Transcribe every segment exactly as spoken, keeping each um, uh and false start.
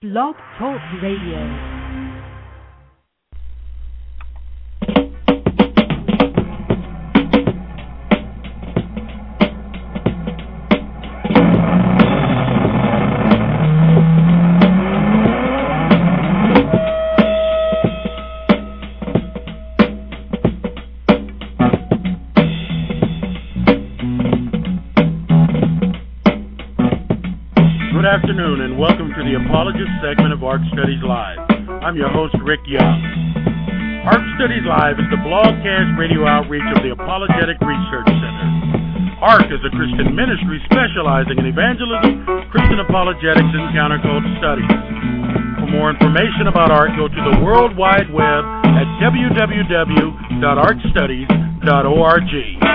Blog Talk Radio. Good afternoon and welcome to the Apologist segment of Ark Studies Live. I'm your host, Rick Young. Ark Studies Live is the blogcast radio outreach of the Apologetic Research Center. Ark is a Christian ministry specializing in evangelism, Christian apologetics, and counterculture studies. For more information about Ark, go to the World Wide Web at w w w dot ark studies dot org.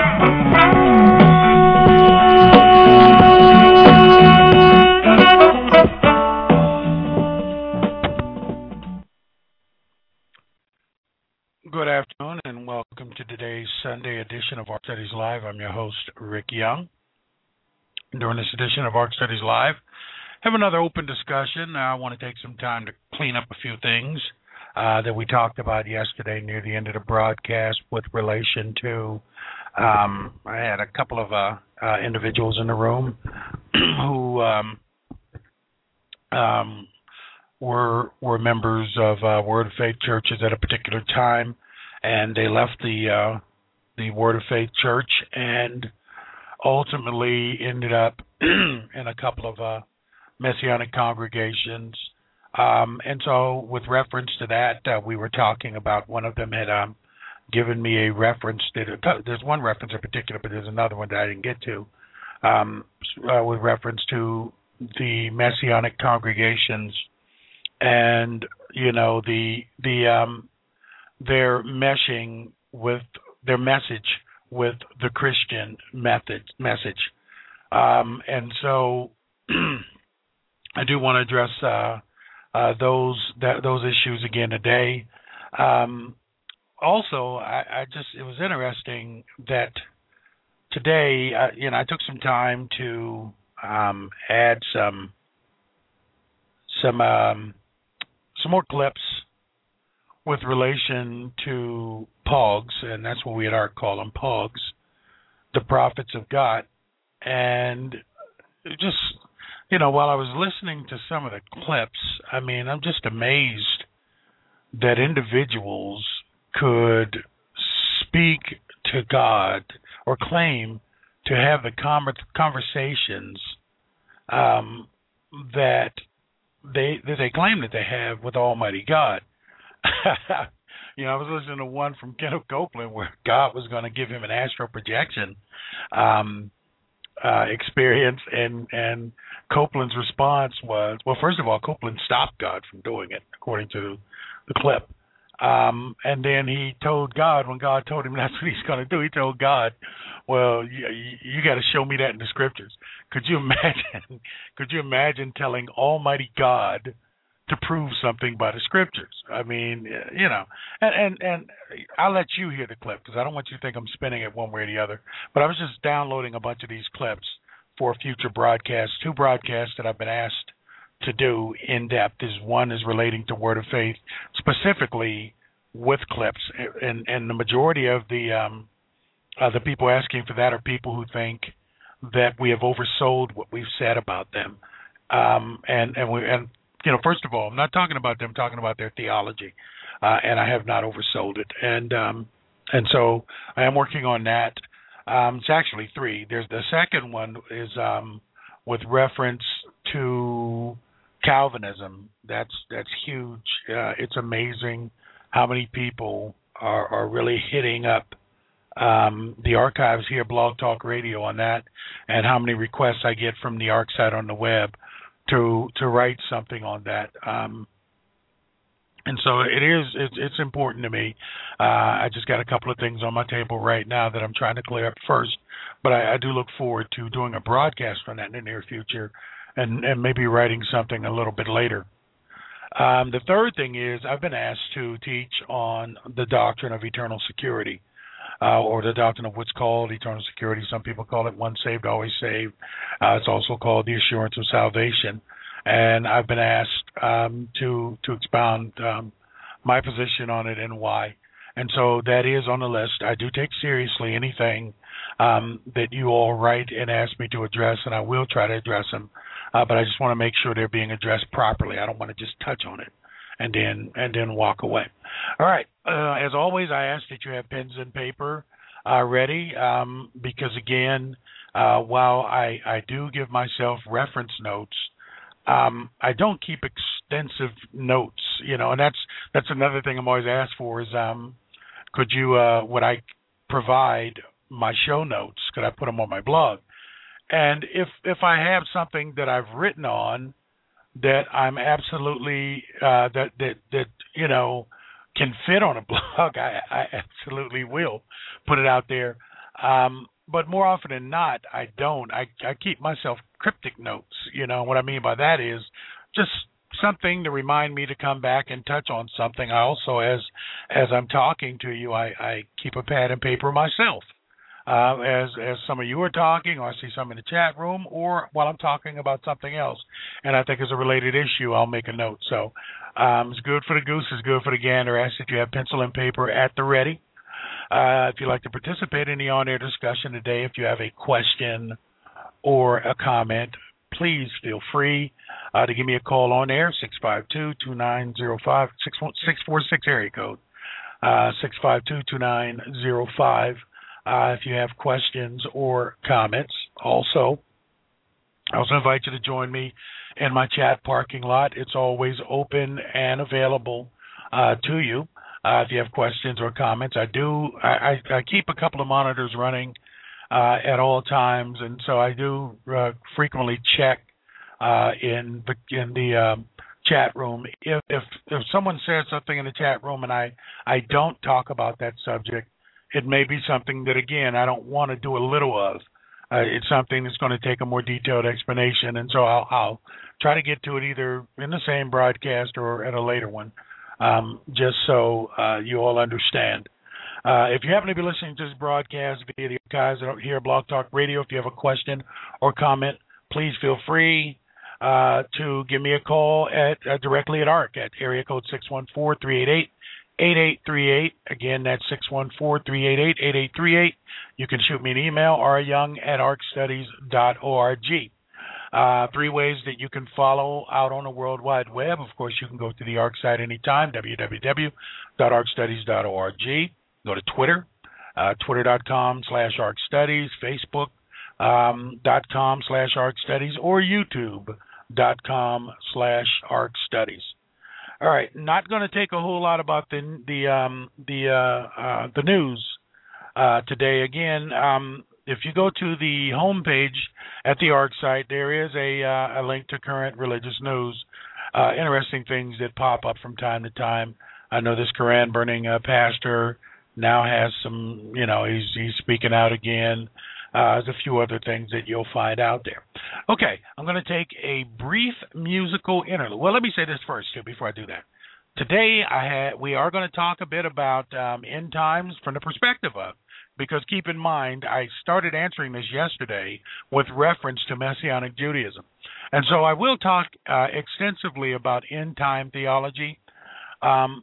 Good afternoon and welcome to today's Sunday edition of Ark Studies Live. I'm your host, Rick Young. During this edition of Ark Studies Live, I have another open discussion. I want to take some time to clean up a few things uh, that we talked about yesterday near the end of the broadcast with relation to, um, I had a couple of uh, uh, individuals in the room who um, um, were were members of uh, Word of Faith churches at a particular time, and they left the uh, the Word of Faith church and ultimately ended up in a couple of uh, Messianic congregations. Um, and so with reference to that, uh, we were talking about one of them had um, given me a reference. That, there's one reference in particular, but there's another one that I didn't get to, um, uh, with reference to the Messianic congregations and, you know, the the um, their meshing with their message with the Christian method message, um, and so I do want to address uh, uh, those that, those issues again today. Um, also, I, I just it was interesting that today, uh, you know, I took some time to um, add some some. Um, Some more clips with relation to Pogs, and that's what we at Ark call them, Pogs, the prophets of God. And just, you know, while I was listening to some of the clips, I mean, I'm just amazed that individuals could speak to God or claim to have the conversations um, that They that they claim that they have with Almighty God. You know, I was listening to one from Kenneth Copeland where God was going to give him an astral projection um, uh, experience, and and Copeland's response was, well, first of all, Copeland stopped God from doing it, according to the clip. Um, and then he told God, when God told him that's what he's going to do, he told God, well, you, you got to show me that in the scriptures. Could you imagine, could you imagine telling Almighty God to prove something by the scriptures? I mean, you know, and, and, and I'll let you hear the clip because I don't want you to think I'm spinning it one way or the other. But I was just downloading a bunch of these clips for future broadcasts, two broadcasts that I've been asked to do in depth. Is one is relating to Word of Faith, specifically with clips, and and the majority of the um, uh, the people asking for that are people who think that we have oversold what we've said about them, um, and and we and you know, first of all, I'm not talking about them, I'm talking about their theology, uh, and I have not oversold it, and um, and so I am working on that. Um, it's actually three. There's the second one is um, with reference to Calvinism. That's that's huge. Uh, it's amazing how many people are, are really hitting up um, the archives here, Blog Talk Radio, on that, and how many requests I get from the Ark site on the web to to write something on that. Um, and so it is. It's, it's important to me. Uh, I just got a couple of things on my table right now that I'm trying to clear up first, but I, I do look forward to doing a broadcast on that in the near future, and, and maybe writing something a little bit later. Um, the third thing is I've been asked to teach on the doctrine of eternal security. uh, or the doctrine of what's called eternal security. Some people call it once saved, always saved. Uh, it's also called the assurance of salvation. And I've been asked um, to to expound um, my position on it and why. And so that is on the list. I do take seriously anything um, that you all write and ask me to address, and I will try to address them. Uh, but I just want to make sure they're being addressed properly. I don't want to just touch on it and then and then walk away. All right. Uh, as always, I ask that you have pens and paper uh, ready um, because, again, uh, while I, I do give myself reference notes, um, I don't keep extensive notes, you know, and that's that's another thing I'm always asked for is um, could you, uh, would I provide my show notes? Could I put them on my blog? And if if I have something that I've written on that I'm absolutely uh, that that that you know can fit on a blog, I, I absolutely will put it out there. Um, but more often than not, I don't. I I keep myself cryptic notes. You know what I mean by that is just something to remind me to come back and touch on something. I also, as as I'm talking to you, I, I keep a pad and paper myself. Uh, as as some of you are talking, or I see some in the chat room, or while I'm talking about something else, and I think it's a related issue, I'll make a note. So um, it's good for the goose, it's good for the gander. I ask that you have pencil and paper at the ready. Uh, if you'd like to participate in the on-air discussion today, if you have a question or a comment, please feel free uh, to give me a call on air, six five two, two nine zero five, six four six area code, uh, six five two, two nine zero five. Uh, if you have questions or comments. Also, I also invite you to join me in my chat parking lot. It's always open and available uh, to you. Uh, if you have questions or comments, I do. I, I, I keep a couple of monitors running uh, at all times, and so I do uh, frequently check uh, in the in the um, chat room. If, if if someone says something in the chat room and I I don't talk about that subject, it may be something that, again, I don't want to do a little of. Uh, it's something that's going to take a more detailed explanation, and so I'll, I'll try to get to it either in the same broadcast or at a later one, um, just so uh, you all understand. Uh, if you happen to be listening to this broadcast via the archives here at Blog Talk Radio, if you have a question or comment, please feel free uh, to give me a call at uh, directly at A R C at area code six one four, three eight eight, eight eight three eight. Again, that's six one four, three eight eight, eight eight three eight. You can shoot me an email, r young at arc studies dot org. Uh, three ways that you can follow out on the World Wide Web. Of course, you can go to the A R C site anytime, w w w dot arc studies dot org. Go to Twitter, uh, twitter dot com slash arc studies, facebook um, dot com slash arc studies, or youtube dot com slash arc studies. All right, not going to take a whole lot about the the um, the uh, uh, the news uh, today. Again, um, if you go to the homepage at the A R C site, there is a uh, a link to current religious news. Uh, interesting things that pop up from time to time. I know this Quran burning uh, pastor now has some, you know, he's he's speaking out again. Uh, there's a few other things that you'll find out there. Okay, I'm going to take a brief musical interlude. Well, let me say this first, too, before I do that. Today, I had, we are going to talk a bit about um, end times from the perspective of, because keep in mind, I started answering this yesterday with reference to Messianic Judaism. And so I will talk uh, extensively about end time theology. Um,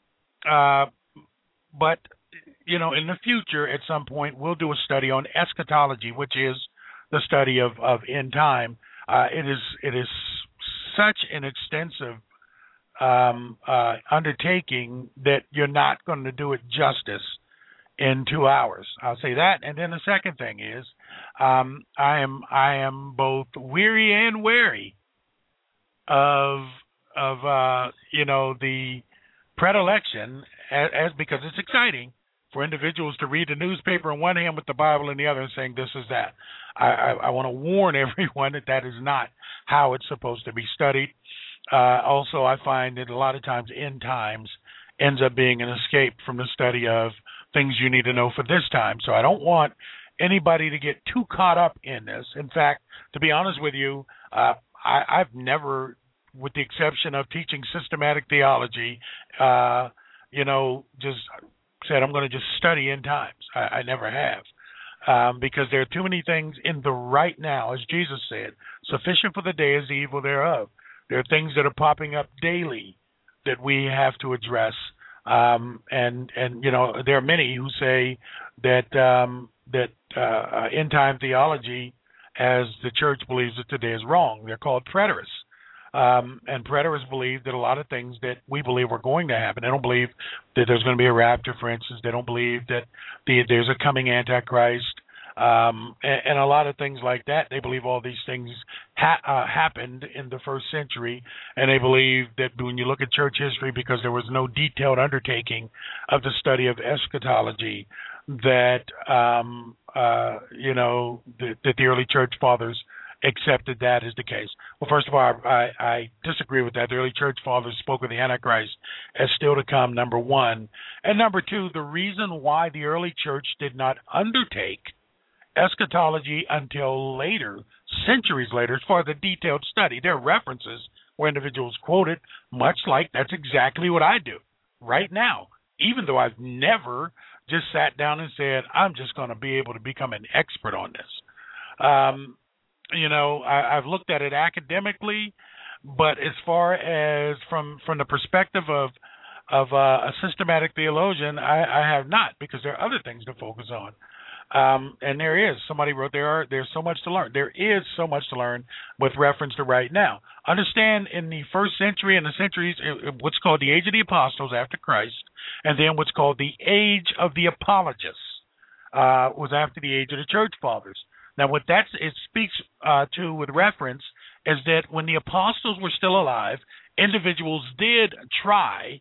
uh, but you know, in the future, at some point, we'll do a study on eschatology, which is the study of, of end time. Uh, it is it is such an extensive um, uh, undertaking that you're not going to do it justice in two hours. I'll say that. And then the second thing is, um, I am I am both weary and wary of of uh, you know the predilection as, as because it's exciting for individuals to read the newspaper in one hand with the Bible in the other and saying this is that. I, I, I want to warn everyone that that is not how it's supposed to be studied. Uh, also, I find that a lot of times end times ends up being an escape from the study of things you need to know for this time. So I don't want anybody to get too caught up in this. In fact, to be honest with you, uh, I, I've never, with the exception of teaching systematic theology, uh, you know, just said I'm going to just study end times. I, I never have, um, because there are too many things in the right now, as Jesus said, sufficient for the day is the evil thereof. There are things that are popping up daily that we have to address. Um, and and you know there are many who say that um, that uh, end time theology, as the church believes it today, is wrong. They're called preterists. Um, and preterists believe that a lot of things that we believe are going to happen. They don't believe that there's going to be a rapture, for instance. They don't believe that the, there's a coming Antichrist, um, and, and a lot of things like that. They believe all these things ha- uh, happened in the first century, and they believe that when you look at church history, because there was no detailed undertaking of the study of eschatology, that um, uh, you know that, that the early church fathers accepted that as the case. Well, first of all, I, I disagree with that. The early church fathers spoke of the Antichrist as still to come, number one. And number two, the reason why the early church did not undertake eschatology until later, centuries later, as far as the detailed study, there are references where individuals quote it, much like that's exactly what I do right now, even though I've never just sat down and said, I'm just going to be able to become an expert on this. Um, You know, I, I've looked at it academically, but as far as from from the perspective of of uh, a systematic theologian, I, I have not, because there are other things to focus on. Um, and there is somebody wrote there are there's so much to learn. There is so much to learn with reference to right now. Understand, in the first century and the centuries, what's called the age of the apostles after Christ, and then what's called the age of the apologists uh, was after the age of the church fathers. Now, what that it speaks uh, to with reference is that when the apostles were still alive, individuals did try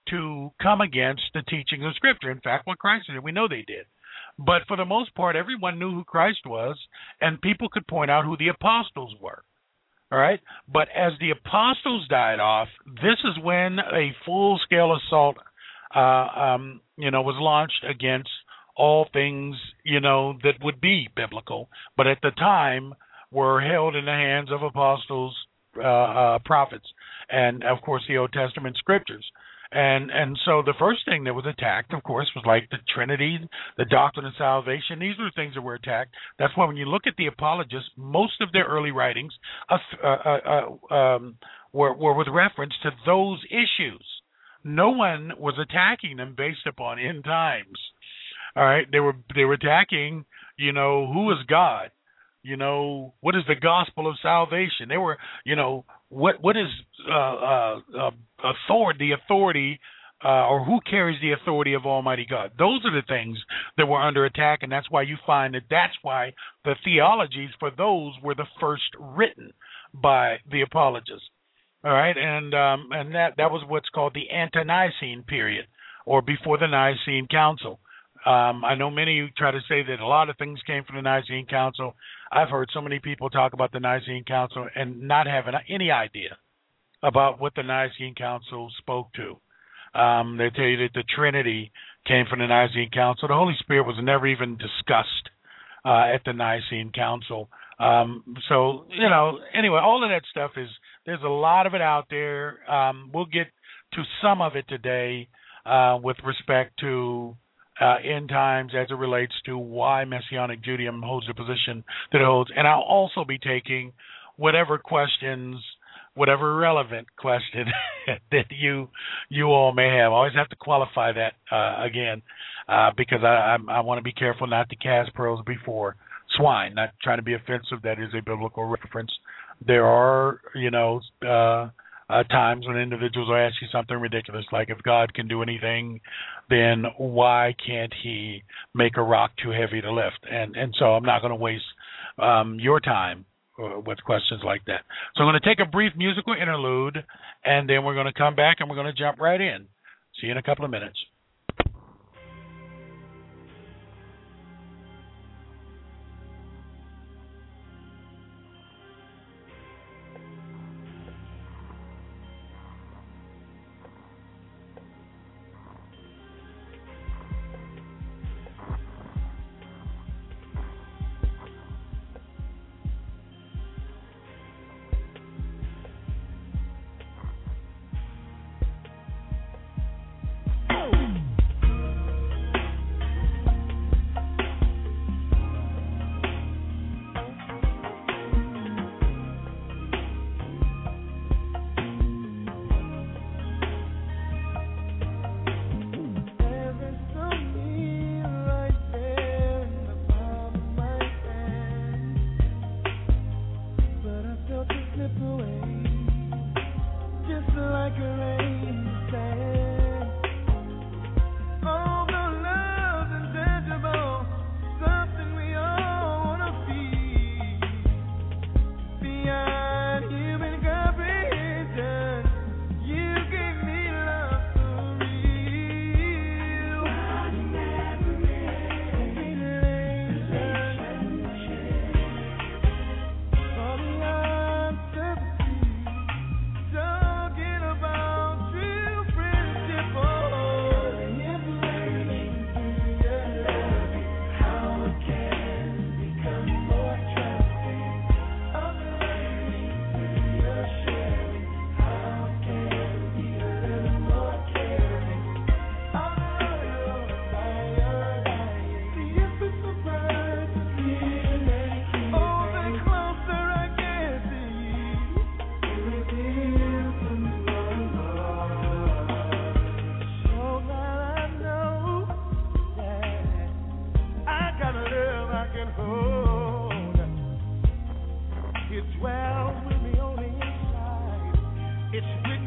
to come against the teachings of Scripture. In fact, what Christ did, we know they did. But for the most part, everyone knew who Christ was, and people could point out who the apostles were. All right? But as the apostles died off, this is when a full-scale assault uh, um, you know, was launched against all things, you know, that would be biblical, but at the time were held in the hands of apostles, uh, uh, prophets, and, of course, the Old Testament scriptures. And and so the first thing that was attacked, of course, was like the Trinity, the doctrine of salvation. These were the things that were attacked. That's why when you look at the apologists, most of their early writings uh, uh, uh, um, were, were with reference to those issues. No one was attacking them based upon end times. All right, they were they were attacking, you know, who is God? You know, what is the gospel of salvation? They were, you know, what what is uh, uh, uh, authority, the authority, uh, or who carries the authority of Almighty God? Those are the things that were under attack, and that's why you find that that's why the theologies for those were the first written by the apologists. All right, and um, and that that was what's called the Ante-Nicene period, or before the Nicene Council. Um, I know many who try to say that a lot of things came from the Nicene Council. I've heard so many people talk about the Nicene Council and not having any idea about what the Nicene Council spoke to. Um, they tell you that the Trinity came from the Nicene Council. The Holy Spirit was never even discussed uh, at the Nicene Council. Um, so, you know, anyway, all of that stuff is, there's a lot of it out there. Um, we'll get to some of it today uh, with respect to Uh, end times as it relates to why Messianic Judaism holds the position that it holds. And I'll also be taking whatever questions, whatever relevant question that you you all may have. I always have to qualify that uh, again uh, because I, I, I want to be careful not to cast pearls before swine, not trying to be offensive. That is a biblical reference. There are, you know, uh, Uh, times when individuals will ask you something ridiculous, like if God can do anything, then why can't he make a rock too heavy to lift? And and so I'm not going to waste um, your time uh, with questions like that. So I'm going to take a brief musical interlude, and then we're going to come back and we're going to jump right in. See you in a couple of minutes.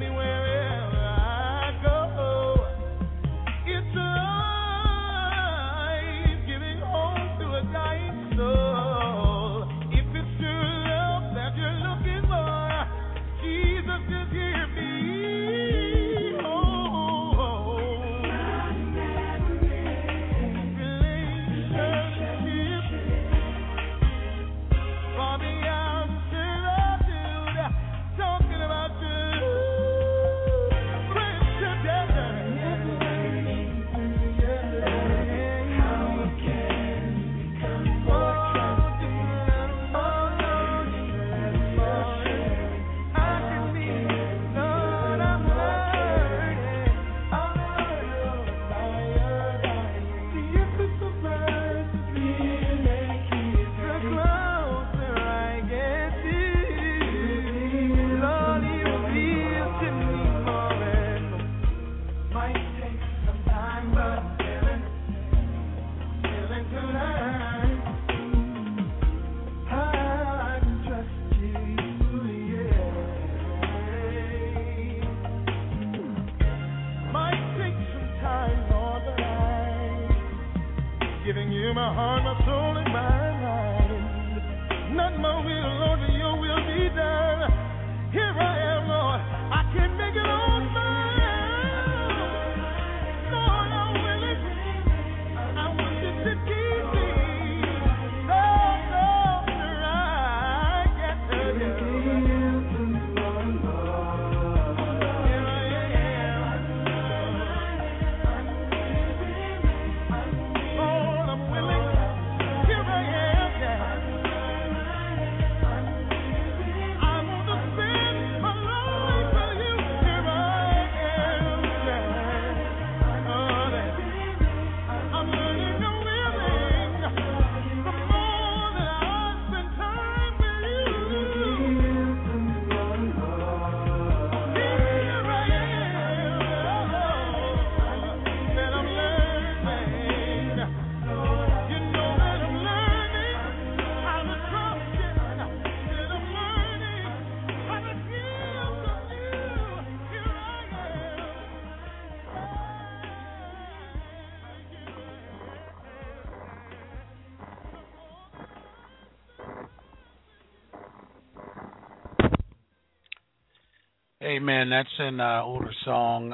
Hey, man, that's an uh, older song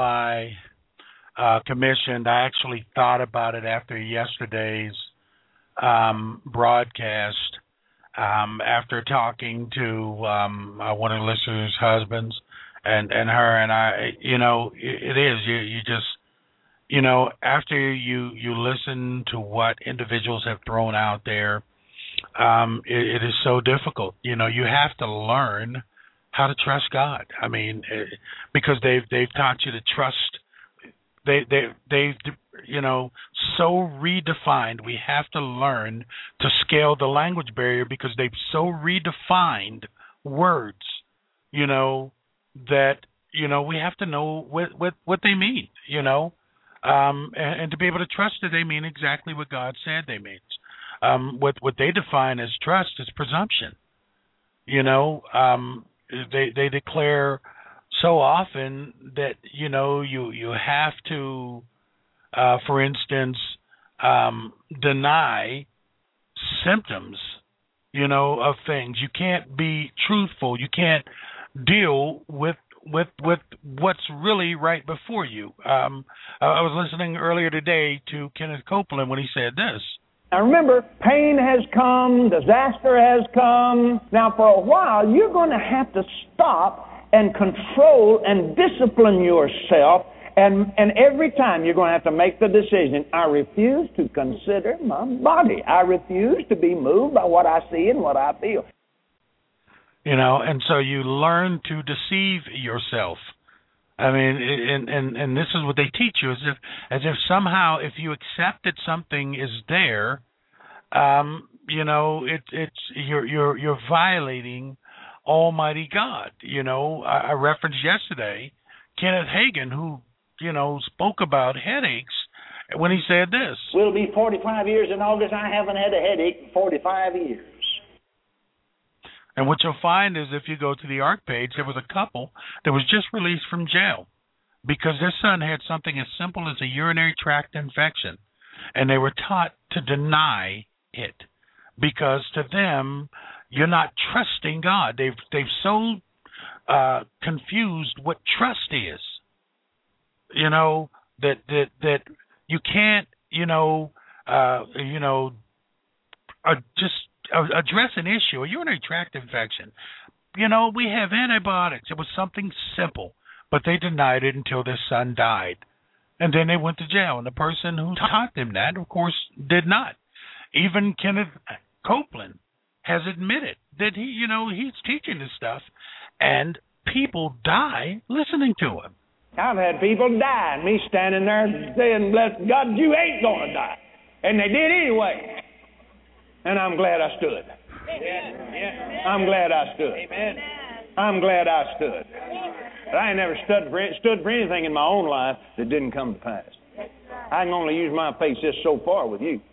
by uh, Commissioned. I actually thought about it after yesterday's um, broadcast, um, after talking to um, uh, one of the listeners' husbands and, and her, and I, you know, it, it is, you, you just, you know, after you, you listen to what individuals have thrown out there, um, it, it is so difficult. You know, you have to learn how to trust God. I mean, because they've they've taught you to trust. They they they've you know so redefined. We have to learn to scale the language barrier because they've so redefined words. You know that you know we have to know what what, what they mean. You know, um, and, and to be able to trust that they mean exactly what God said they mean. Um, what what they define as trust is presumption. You know. Um, They they declare so often that you know you you have to, uh, for instance, um, deny symptoms, you know, of things. You can't be truthful. You can't deal with with with what's really right before you. Um, I was listening earlier today to Kenneth Copeland when he said this. Now remember, pain has come, disaster has come. Now for a while, you're going to have to stop and control and discipline yourself. And, and every time you're going to have to make the decision, I refuse to consider my body. I refuse to be moved by what I see and what I feel. You know, and so you learn to deceive yourself. I mean, and, and, and this is what they teach you, as if as if somehow if you accept that something is there, um, you know, it, it's you're you're you're violating Almighty God. You know, I, I referenced yesterday Kenneth Hagin, who you know spoke about headaches when he said this. We'll be forty-five years in August. I haven't had a headache in forty-five years. And what you'll find is if you go to the ARC page, there was a couple that was just released from jail because their son had something as simple as a urinary tract infection, and they were taught to deny it because to them, you're not trusting God. They've they've so uh, confused what trust is, you know, that that that you can't, you know, uh, you know, uh, just uh, address an issue, a urinary tract infection. You know, we have antibiotics. It was something simple, but they denied it until their son died. And then they went to jail. And the person who taught them that, of course, did not. Even Kenneth Copeland has admitted that he, you know, he's teaching this stuff, and people die listening to him. I've had people die, and me standing there saying, bless God, you ain't going to die. And they did anyway. And I'm glad I stood. Amen. I'm glad I stood. Amen. I'm glad I stood. But I ain't never stood for, stood for anything in my own life that didn't come to pass. I can only use my faith just so far with you.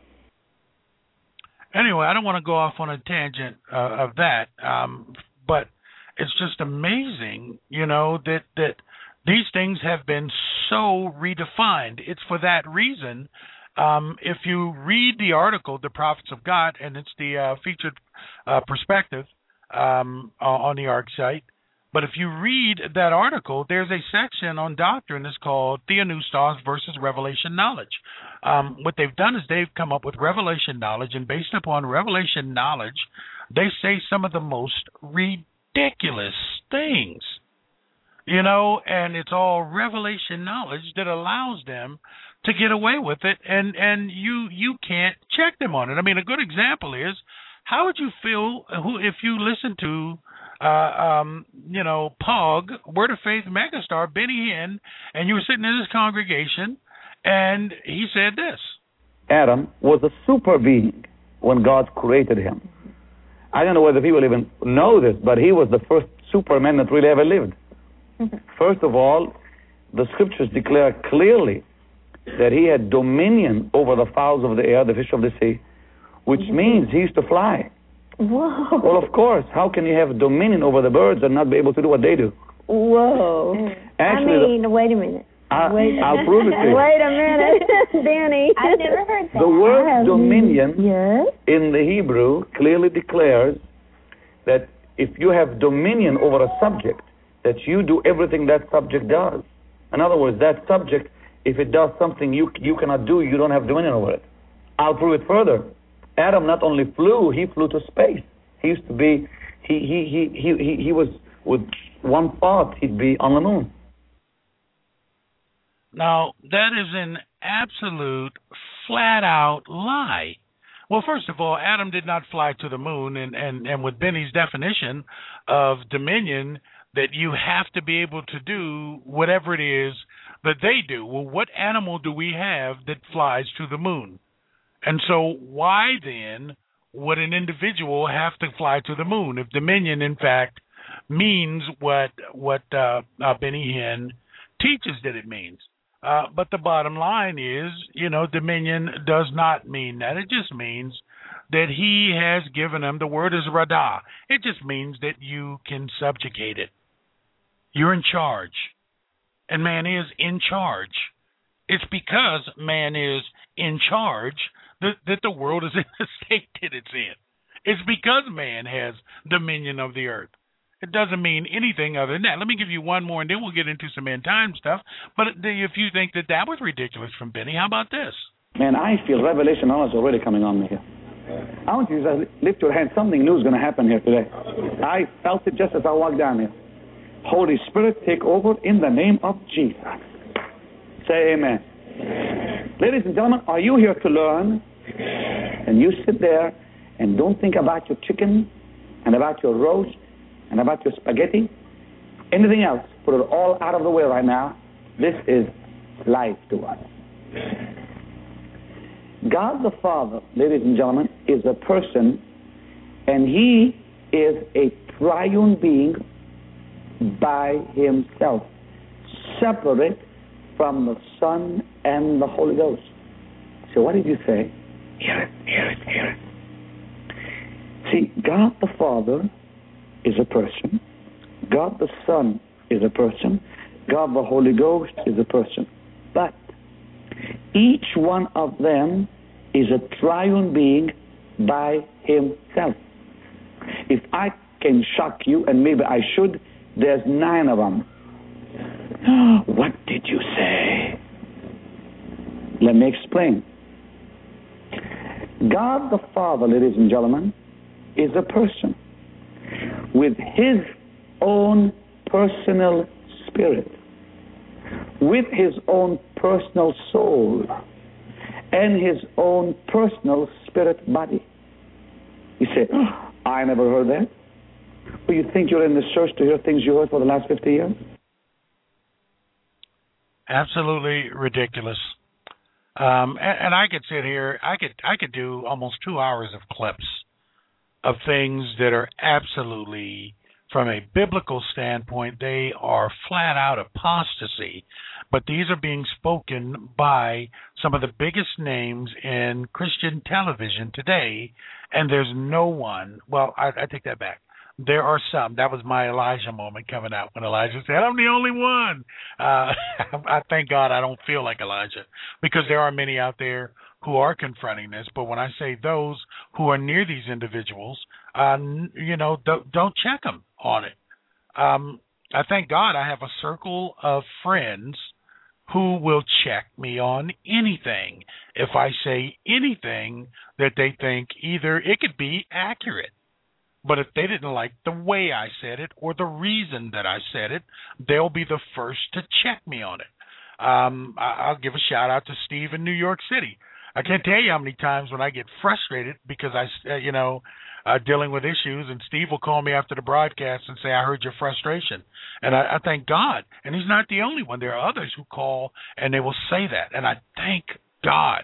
Anyway, I don't want to go off on a tangent uh, of that, um, but it's just amazing, you know, that, that these things have been so redefined. It's for that reason. Um, if you read the article, The Prophets of God, and it's the uh, featured uh, perspective um, on the ARC site, but if you read that article, there's a section on doctrine that's called Theopneustos versus Revelation Knowledge. Um, what they've done is they've come up with revelation knowledge, and based upon revelation knowledge, they say some of the most ridiculous things. You know, and it's all revelation knowledge that allows them to get away with it, and, and you you can't check them on it. I mean, a good example is, how would you feel who if you listen to, uh, um, you know, P O G, Word of Faith megastar, Benny Hinn, and you were sitting in this congregation, and he said this. Adam was a super being when God created him. I don't know whether people even know this, but he was the first superman that really ever lived. First of all, the scriptures declare clearly that he had dominion over the fowls of the air, the fish of the sea, which means he used to fly. Whoa. Well, of course, how can you have dominion over the birds and not be able to do what they do? Whoa. Actually, I mean, the, wait a minute. I, wait. I'll prove it to you. Wait a minute, Danny. I've never heard that. The word dominion yes. in the Hebrew clearly declares that if you have dominion over a subject, that you do everything that subject does. In other words, that subject, if it does something you you cannot do, you don't have dominion over it. I'll prove it further. Adam not only flew, he flew to space. He used to be, he he he he he, he was, with one thought, he'd be on the moon. Now, that is an absolute, flat-out lie. Well, first of all, Adam did not fly to the moon, and, and, and with Benny's definition of dominion, that you have to be able to do whatever it is that they do. Well, what animal do we have that flies to the moon? And so why then would an individual have to fly to the moon if dominion, in fact, means what what uh, uh, Benny Hinn teaches that it means? Uh, but the bottom line is, you know, dominion does not mean that. It just means that he has given them, the word is radah. It just means that you can subjugate it. You're in charge. And man is in charge. It's because man is in charge that, that the world is in the state that it's in. It's because man has dominion of the earth. It doesn't mean anything other than that. Let me give you one more, and then we'll get into some end time stuff. But if you think that that was ridiculous from Benny, how about this? Man, I feel revelation knowledge already coming on me here. I want you to lift your hand. Something new is going to happen here today. I felt it just as I walked down here. Holy Spirit, take over in the name of Jesus. Say amen. Amen. Ladies and gentlemen, are you here to learn? Amen. And you sit there and don't think about your chicken and about your roast and about your spaghetti, anything else. Put it all out of the way right now. This is life to us. God the Father, ladies and gentlemen, is a person, and he is a triune being by himself, separate from the Son and the Holy Ghost. So what did you say? Hear it, hear it, hear it. See, God the Father is a person. God the Son is a person. God the Holy Ghost is a person. But each one of them is a triune being by himself. If I can shock you, and maybe I should, there's nine of them. What did you say? Let me explain. God the Father, ladies and gentlemen, is a person with his own personal spirit, with his own personal soul, and his own personal spirit body. You say, oh, I never heard that. Well, you think you're in this church to hear things you heard for the last fifty years? Absolutely ridiculous. Um, and, and I could sit here, I could I could do almost two hours of clips of things that are absolutely, from a biblical standpoint, they are flat out apostasy. But these are being spoken by some of the biggest names in Christian television today, and there's no one, well, I, I take that back. There are some. That was my Elijah moment coming out when Elijah said, I'm the only one. Uh, I thank God I don't feel like Elijah, because there are many out there who are confronting this. But when I say those who are near these individuals, uh, you know, don't, don't check them on it. Um, I thank God I have a circle of friends who will check me on anything. If I say anything that they think either it could be accurate, but if they didn't like the way I said it or the reason that I said it, they'll be the first to check me on it. Um, I'll give a shout out to Steve in New York City. I can't tell you how many times when I get frustrated because I, uh, you know, uh, dealing with issues, and Steve will call me after the broadcast and say, I heard your frustration. And I, I thank God. And he's not the only one. There are others who call and they will say that. And I thank God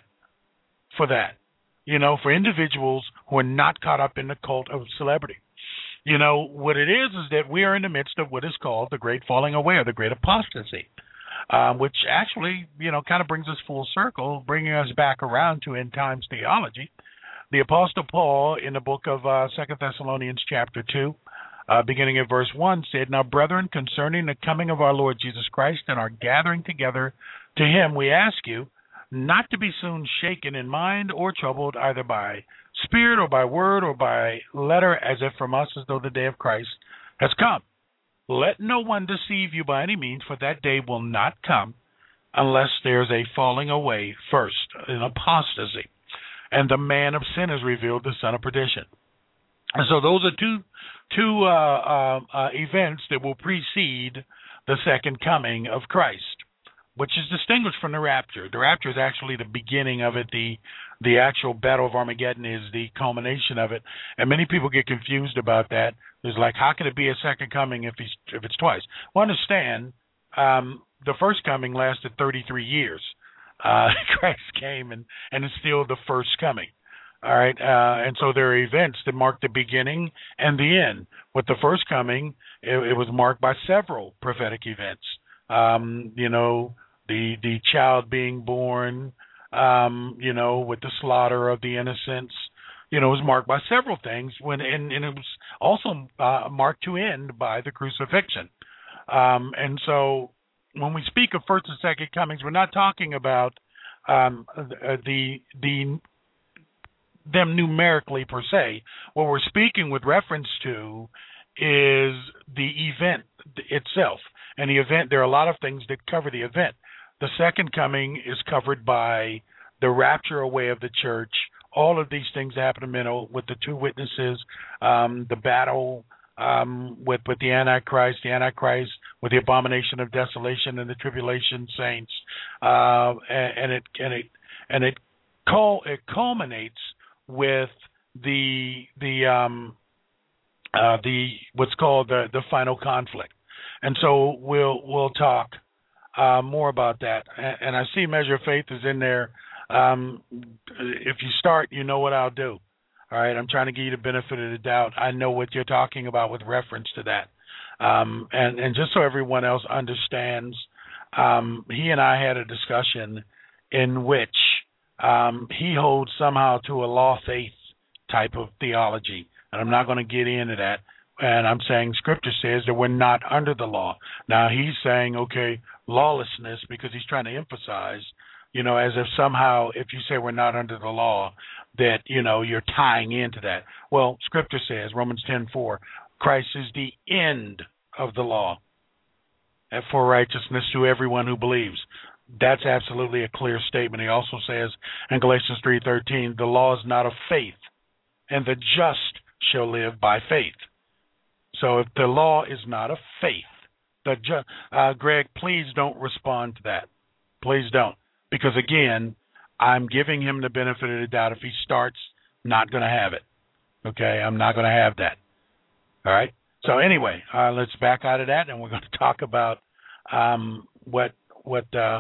for that. You know, for individuals who are not caught up in the cult of celebrity. You know, what it is is that we are in the midst of what is called the great falling away, or the great apostasy, um, which actually, you know, kind of brings us full circle, bringing us back around to end times theology. The Apostle Paul, in the book of uh, Second Thessalonians chapter two, uh, beginning at verse one, said, Now, brethren, concerning the coming of our Lord Jesus Christ and our gathering together to him, we ask you, not to be soon shaken in mind or troubled either by spirit or by word or by letter, as if from us, as though the day of Christ has come. Let no one deceive you by any means, for that day will not come unless there's a falling away first, an apostasy, and the man of sin is revealed, the son of perdition. And so those are two two uh, uh, uh, events that will precede the second coming of Christ, which is distinguished from the rapture. The rapture is actually the beginning of it. The the actual Battle of Armageddon is the culmination of it. And many people get confused about that. It's like, how can it be a second coming if he's if it's twice? Well, understand, um, the first coming lasted thirty-three years. Uh, Christ came, and, and it's still the first coming. All right, uh, and so there are events that mark the beginning and the end. With the first coming, it, it was marked by several prophetic events. Um, you know, the the child being born, um, you know, with the slaughter of the innocents, you know, it was marked by several things. When and, and it was also uh, marked to end by the crucifixion. Um, and so, when we speak of first and second comings, we're not talking about um, the the them numerically per se. What we're speaking with reference to is the event itself. And the event, there are a lot of things that cover the event. The second coming is covered by the rapture away of the church. All of these things happen in the middle with the two witnesses, um, the battle um, with with the Antichrist, the Antichrist with the abomination of desolation and the tribulation saints, uh, and, and it and it and it cul- it culminates with the the um, uh, the what's called the the final conflict. And so we'll we'll talk uh, more about that. And, and I see Measure of Faith is in there. Um, if you start, you know what I'll do. All right, I'm trying to give you the benefit of the doubt. I know what you're talking about with reference to that. Um, and, and just so everyone else understands, um, he and I had a discussion in which um, he holds somehow to a law faith type of theology. And I'm not going to get into that. And I'm saying Scripture says that we're not under the law. Now, he's saying, okay, lawlessness, because he's trying to emphasize, you know, as if somehow if you say we're not under the law, that, you know, you're tying into that. Well, Scripture says, Romans ten four, Christ is the end of the law and for righteousness to everyone who believes. That's absolutely a clear statement. He also says in Galatians three thirteen, the law is not of faith, and the just shall live by faith. So if the law is not of faith, the ju- uh, Greg, please don't respond to that. Please don't. Because, again, I'm giving him the benefit of the doubt. If he starts, not going to have it. Okay, I'm not going to have that. All right? So anyway, uh, let's back out of that, and we're going to talk about um, what what uh,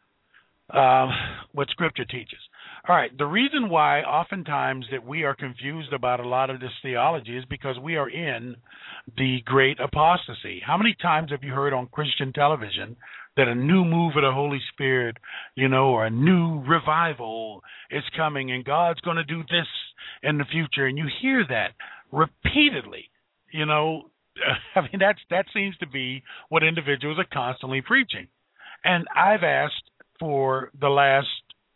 uh, what Scripture teaches. All right, the reason why oftentimes that we are confused about a lot of this theology is because we are in the great apostasy. How many times have you heard on Christian television that a new move of the Holy Spirit, you know, or a new revival is coming and God's going to do this in the future? And you hear that repeatedly, you know. I mean, that's that seems to be what individuals are constantly preaching. And I've asked for the last,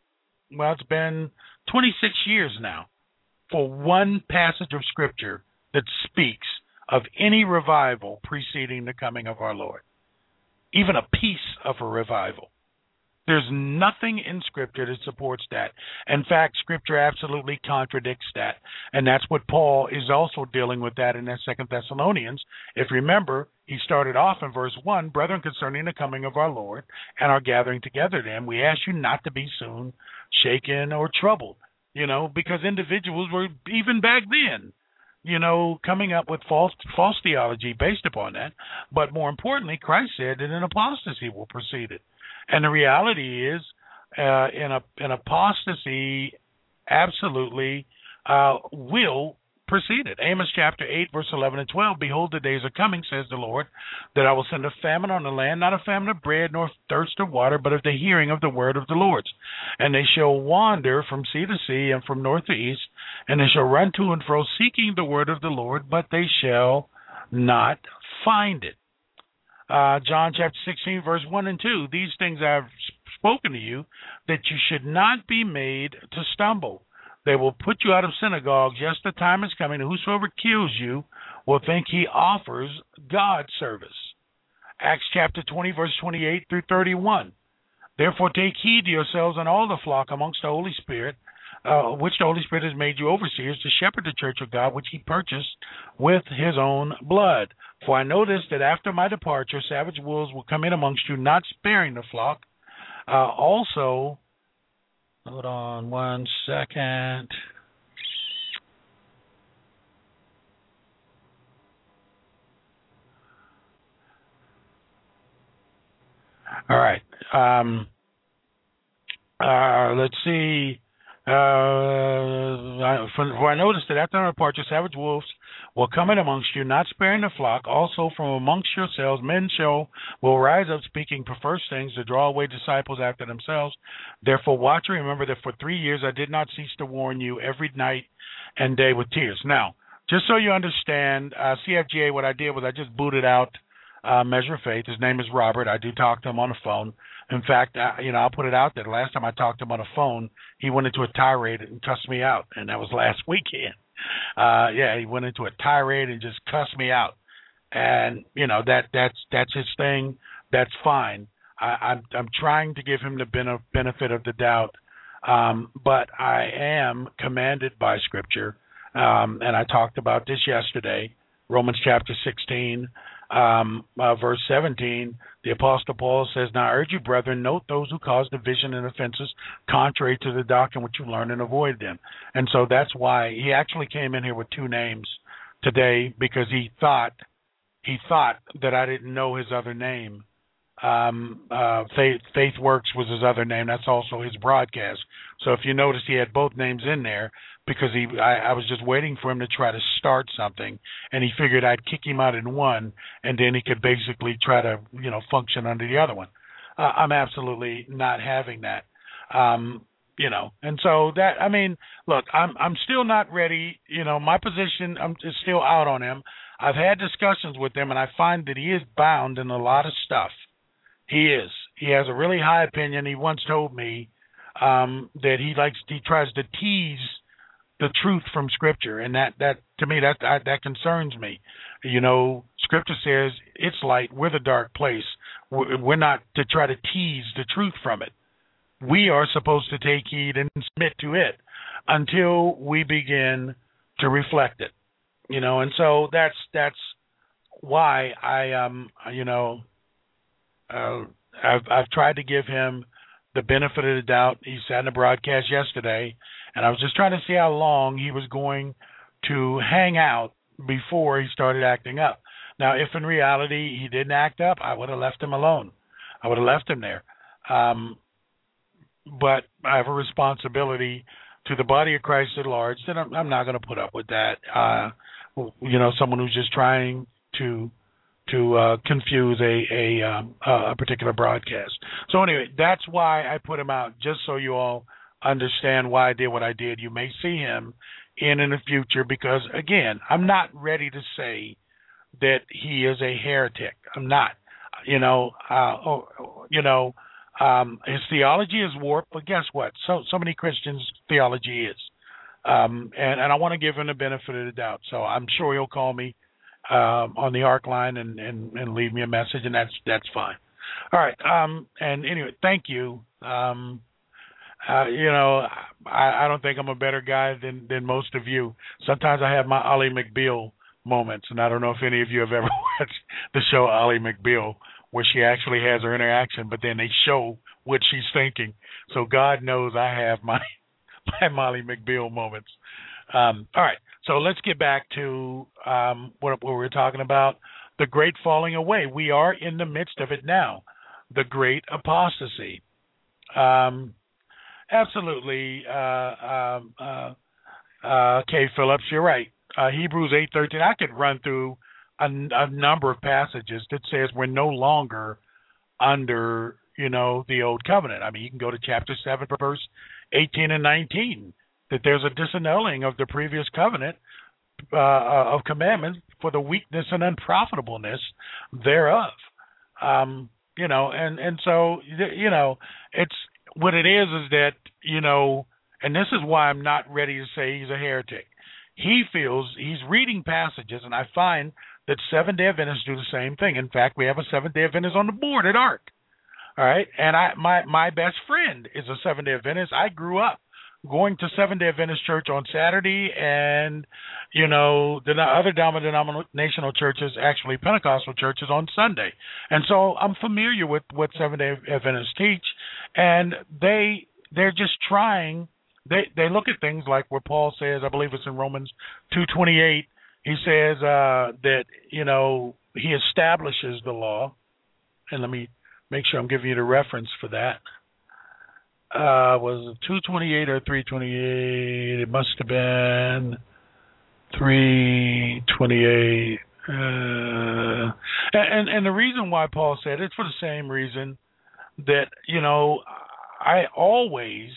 well, it's been twenty-six years now, for one passage of Scripture that speaks of any revival preceding the coming of our Lord, even a piece of a revival. There's nothing in Scripture that supports that. In fact, Scripture absolutely contradicts that, and that's what Paul is also dealing with that in that Second Thessalonians. If you remember, he started off in verse one, brethren, concerning the coming of our Lord and our gathering together then, we ask you not to be soon shaken or troubled, you know, because individuals were, even back then, you know, coming up with false false theology based upon that. But more importantly, Christ said that an apostasy will precede it. And the reality is, uh, in a, an apostasy absolutely uh, will precede it. Amos chapter eight, verse eleven and twelve, behold, the days are coming, says the Lord, that I will send a famine on the land, not a famine of bread, nor thirst of water, but of the hearing of the word of the Lord. And they shall wander from sea to sea and from north to east, and they shall run to and fro, seeking the word of the Lord, but they shall not find it. Uh, John chapter sixteen, verse one and two, these things I have spoken to you, that you should not be made to stumble. They will put you out of synagogues. Yes, the time is coming, and whosoever kills you will think he offers God service. Acts chapter twenty, verse twenty-eight through thirty-one. Therefore take heed to yourselves and all the flock amongst the Holy Spirit, uh, which the Holy Spirit has made you overseers to shepherd the church of God, which he purchased with his own blood. For I know this, that after my departure, savage wolves will come in amongst you, not sparing the flock. Uh, also, hold on one second. All right. Um, uh, let's see. Uh, for I noticed that after my departure, savage wolves will come in amongst you, not sparing the flock. Also from amongst yourselves men shall will rise up, speaking perverse things, to draw away disciples after themselves. Therefore watch and remember that for three years I did not cease to warn you every night and day with tears. Now, just so you understand, uh, C F G A, what I did was I just booted out uh, Measure of Faith. His name is Robert. I do talk to him on the phone. In fact, I, you know, I'll put it out there. The last time I talked to him on the phone, he went into a tirade and cussed me out, and that was last weekend. Uh, yeah, he went into a tirade and just cussed me out, and you know that that's that's his thing. That's fine. I, I'm I'm trying to give him the benefit of the doubt, um, but I am commanded by Scripture, um, and I talked about this yesterday. Romans chapter sixteen, um, uh, verse seventeen. The Apostle Paul says, now I urge you, brethren, note those who cause division and offenses contrary to the doctrine which you learn, and avoid them. And so that's why he actually came in here with two names today, because he thought he thought that I didn't know his other name. Um, uh, Faith, Faith Works was his other name. That's also his broadcast. So if you notice, he had both names in there because he. I, I was just waiting for him to try to start something, and he figured I'd kick him out in one, and then he could basically try to, you know, function under the other one. Uh, I'm absolutely not having that. Um, you know, and so that, I mean, look, I'm I'm still not ready. You know, my position I'm is still out on him. I've had discussions with him, and I find that he is bound in a lot of stuff. He is. He has a really high opinion. He once told me um, that he likes he tries to tease the truth from Scripture, and that, that to me that, that that concerns me. You know, Scripture says it's light, we're the dark place. We're not to try to tease the truth from it. We are supposed to take heed and submit to it until we begin to reflect it. You know, and so that's that's why I um you know uh, I've I've tried to give him the benefit of the doubt. He sat in the broadcast yesterday, and I was just trying to see how long he was going to hang out before he started acting up. Now, if in reality he didn't act up, I would have left him alone. I would have left him there. Um, but I have a responsibility to the body of Christ at large that I'm, I'm not going to put up with that. Uh, you know, someone who's just trying to to uh, confuse a a, um, a particular broadcast. So anyway, that's why I put him out, just so you all understand why I did what I did. You may see him in in the future because, again, I'm not ready to say that he is a heretic. I'm not. You know, uh, oh, you know, um, his theology is warped, but guess what? So so many Christians' theology is. Um, and, and I want to give him the benefit of the doubt. So I'm sure he'll call me um, on the ARC line and, and, and leave me a message, and that's that's fine. All right. Um, and anyway, thank you. Um, uh, you know, I, I don't think I'm a better guy than, than most of you. Sometimes I have my Ally McBeal moments, and I don't know if any of you have ever watched the show Ally McBeal, where she actually has her interaction, but then they show what she's thinking. So God knows I have my my Molly McBeal moments. Um, all right, so let's get back to um, what, what we were talking about, the great falling away. We are in the midst of it now, the great apostasy. Um, absolutely, uh, um, uh, uh, Kay Phillips, you're right. Uh, Hebrews eight thirteen, I could run through a, a number of passages that says we're no longer under, you know, the old covenant. I mean, you can go to chapter seven, verse eighteen and nineteen, that there's a disannulling of the previous covenant uh, of commandments for the weakness and unprofitableness thereof. Um, you know, and, and so, you know, it's what it is is that, you know, and this is why I'm not ready to say he's a heretic. He feels he's reading passages, and I find that Seventh-day Adventists do the same thing. In fact, we have a Seventh-day Adventist on the board at ARC. All right, and I my my best friend is a Seventh-day Adventist. I grew up going to Seventh-day Adventist church on Saturday, and you know the other denominational churches, actually Pentecostal churches, on Sunday. And so I'm familiar with what Seventh-day Adventists teach, and they they're just trying. They they look at things like where Paul says, I believe it's in Romans two twenty-eight. He says uh, that you know he establishes the law, and let me make sure I'm giving you the reference for that. Uh, was it two twenty-eight or three twenty-eight? It must have been three twenty-eight. Uh, and, and the reason why Paul said it's for the same reason that, you know, I always,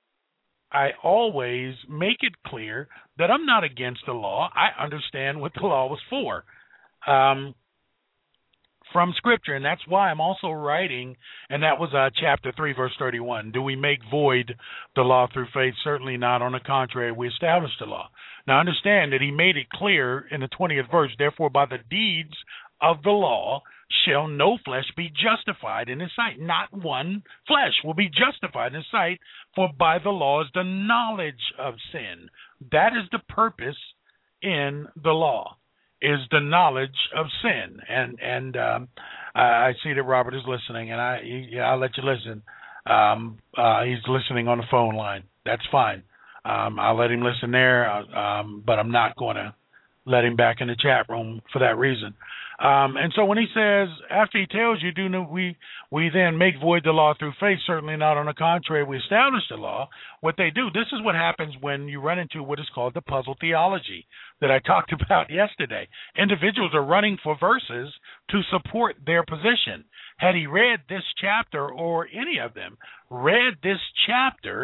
I always make it clear that I'm not against the law. I understand what the law was for. Um, from Scripture, and that's why I'm also writing, and that was uh, chapter three, verse thirty-one. Do we make void the law through faith? Certainly not. On the contrary, we establish the law. Now, understand that he made it clear in the twentieth verse, therefore, by the deeds of the law shall no flesh be justified in his sight. Not one flesh will be justified in his sight, for by the law is the knowledge of sin. That is the purpose in the law, is the knowledge of sin. And and um, I see that Robert is listening, and I yeah, I'll let you listen. Um, uh, he's listening on the phone line. That's fine. Um, I'll let him listen there, um, but I'm not going to let him back in the chat room for that reason. Um, and so when he says, after he tells you, do no, we we then make void the law through faith, certainly not. On the contrary, we establish the law. What they do, this is what happens when you run into what is called the puzzle theology that I talked about yesterday. Individuals are running for verses to support their position. Had he read this chapter, or any of them, read this chapter,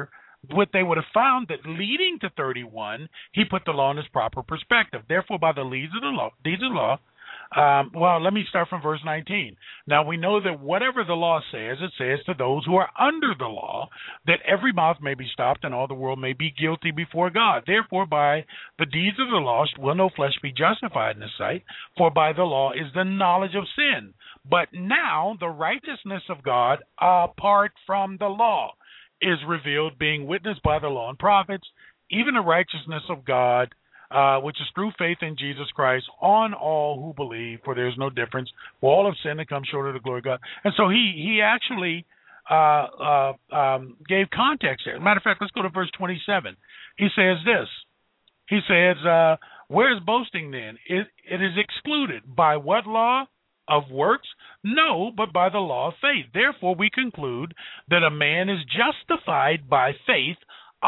what they would have found that leading to thirty-one, he put the law in its proper perspective. Therefore, by the deeds of the law, deeds of the law, um, well, let me start from verse nineteen. Now, we know that whatever the law says, it says to those who are under the law, that every mouth may be stopped and all the world may be guilty before God. Therefore, by the deeds of the law will no flesh be justified in his sight, for by the law is the knowledge of sin. But now the righteousness of God apart from the law is revealed, being witnessed by the law and prophets, even the righteousness of God, uh, which is through faith in Jesus Christ, on all who believe, for there is no difference. For all have sinned and come short of the glory of God. And so he he actually uh, uh, um, gave context there. As a matter of fact, let's go to verse twenty-seven. He says this. He says, uh, where is boasting then? It, it is excluded. By what law? Of works? No, but by the law of faith. Therefore, we conclude that a man is justified by faith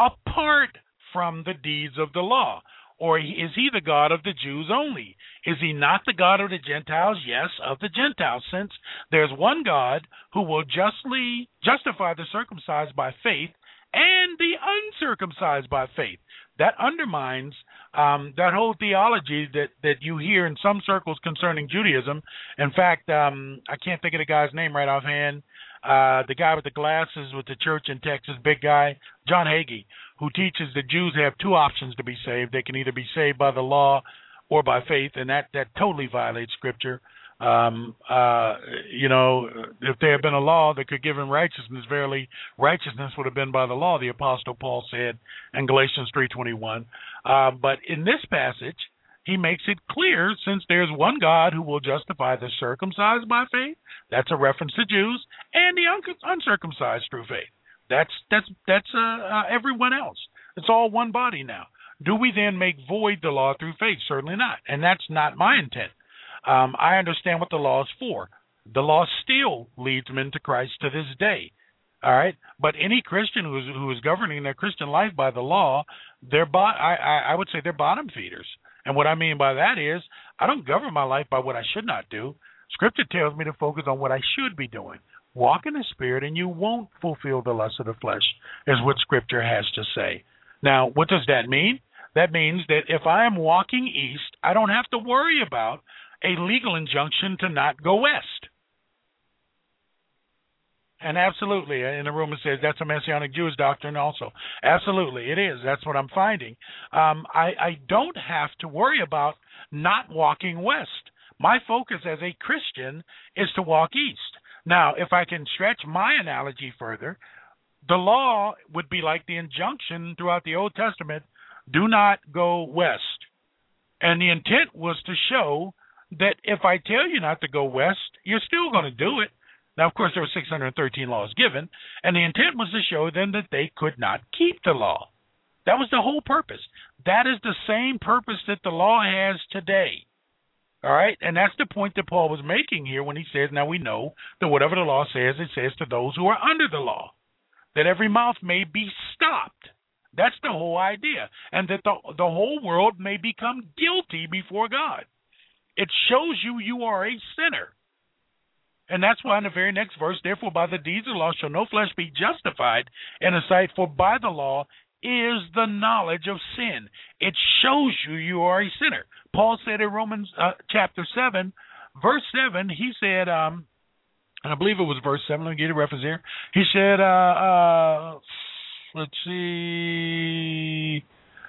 apart from the deeds of the law. Or is he the God of the Jews only? Is he not the God of the Gentiles? Yes, of the Gentiles, since there's one God who will justly justify the circumcised by faith and the uncircumcised by faith. That undermines um, that whole theology that, that you hear in some circles concerning Judaism. In fact, um, I can't think of the guy's name right offhand. Uh, the guy with the glasses with the church in Texas, big guy, John Hagee, who teaches that Jews have two options to be saved. They can either be saved by the law or by faith, and that, that totally violates Scripture. Um, uh, you know, if there had been a law that could give him righteousness, verily righteousness would have been by the law, the Apostle Paul said in Galatians three twenty-one. Uh, but in this passage, he makes it clear, since there's one God who will justify the circumcised by faith, that's a reference to Jews, and the un- uncircumcised through faith. That's that's that's uh, uh, everyone else. It's all one body now. Do we then make void the law through faith? Certainly not, and that's not my intent. Um, I understand what the law is for. The law still leads men to Christ to this day. All right, but any Christian who is who is governing their Christian life by the law, they're bo- I, I, I would say they're bottom feeders. And what I mean by that is, I don't govern my life by what I should not do. Scripture tells me to focus on what I should be doing. Walk in the Spirit, and you won't fulfill the lust of the flesh, is what Scripture has to say. Now, what does that mean? That means that if I am walking east, I don't have to worry about a legal injunction to not go west. And absolutely, in the room it says that's a Messianic Jewish doctrine also. Absolutely, it is. That's what I'm finding. Um, I, I don't have to worry about not walking west. My focus as a Christian is to walk east. Now, if I can stretch my analogy further, the law would be like the injunction throughout the Old Testament, do not go west. And the intent was to show that if I tell you not to go west, you're still going to do it. Now, of course, there were six hundred thirteen laws given, and the intent was to show them that they could not keep the law. That was the whole purpose. That is the same purpose that the law has today. All right? And that's the point that Paul was making here when he says, now we know that whatever the law says, it says to those who are under the law, that every mouth may be stopped. That's the whole idea. And that the, the whole world may become guilty before God. It shows you you are a sinner. And that's why in the very next verse, therefore by the deeds of the law shall no flesh be justified in the sight, for by the law is the knowledge of sin. It shows you you are a sinner. Paul said in Romans uh, chapter seven, verse seven, he said, um, and I believe it was verse seven, let me get a reference here. He said, uh, uh, let's see,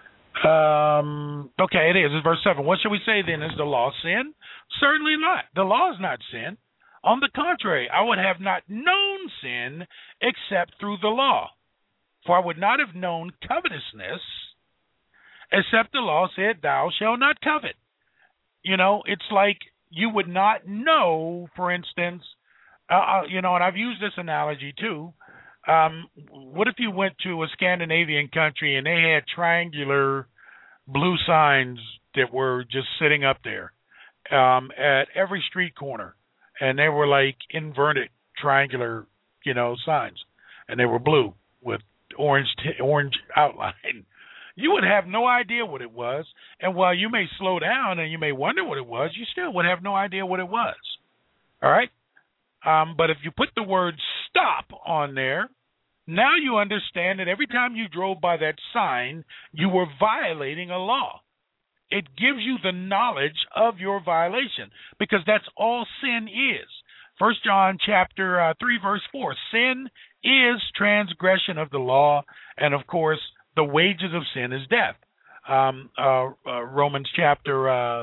um, okay, it is, it's verse seven. What shall we say then? Is the law sin? Certainly not. The law is not sin. On the contrary, I would have not known sin except through the law. For I would not have known covetousness except the law said, thou shalt not covet. You know, it's like you would not know, for instance, uh, you know, and I've used this analogy too. Um, what if you went to a Scandinavian country and they had triangular blue signs that were just sitting up there um, at every street corner? And they were like inverted triangular, you know, signs. And they were blue with orange t- orange outline. You would have no idea what it was. And while you may slow down and you may wonder what it was, you still would have no idea what it was. All right? Um, but if you put the word stop on there, Now you understand that every time you drove by that sign, you were violating a law. It gives you the knowledge of your violation, because that's all sin is. First John chapter uh, three, verse four. Sin is transgression of the law, and of course, the wages of sin is death. Um, uh, uh, Romans chapter uh,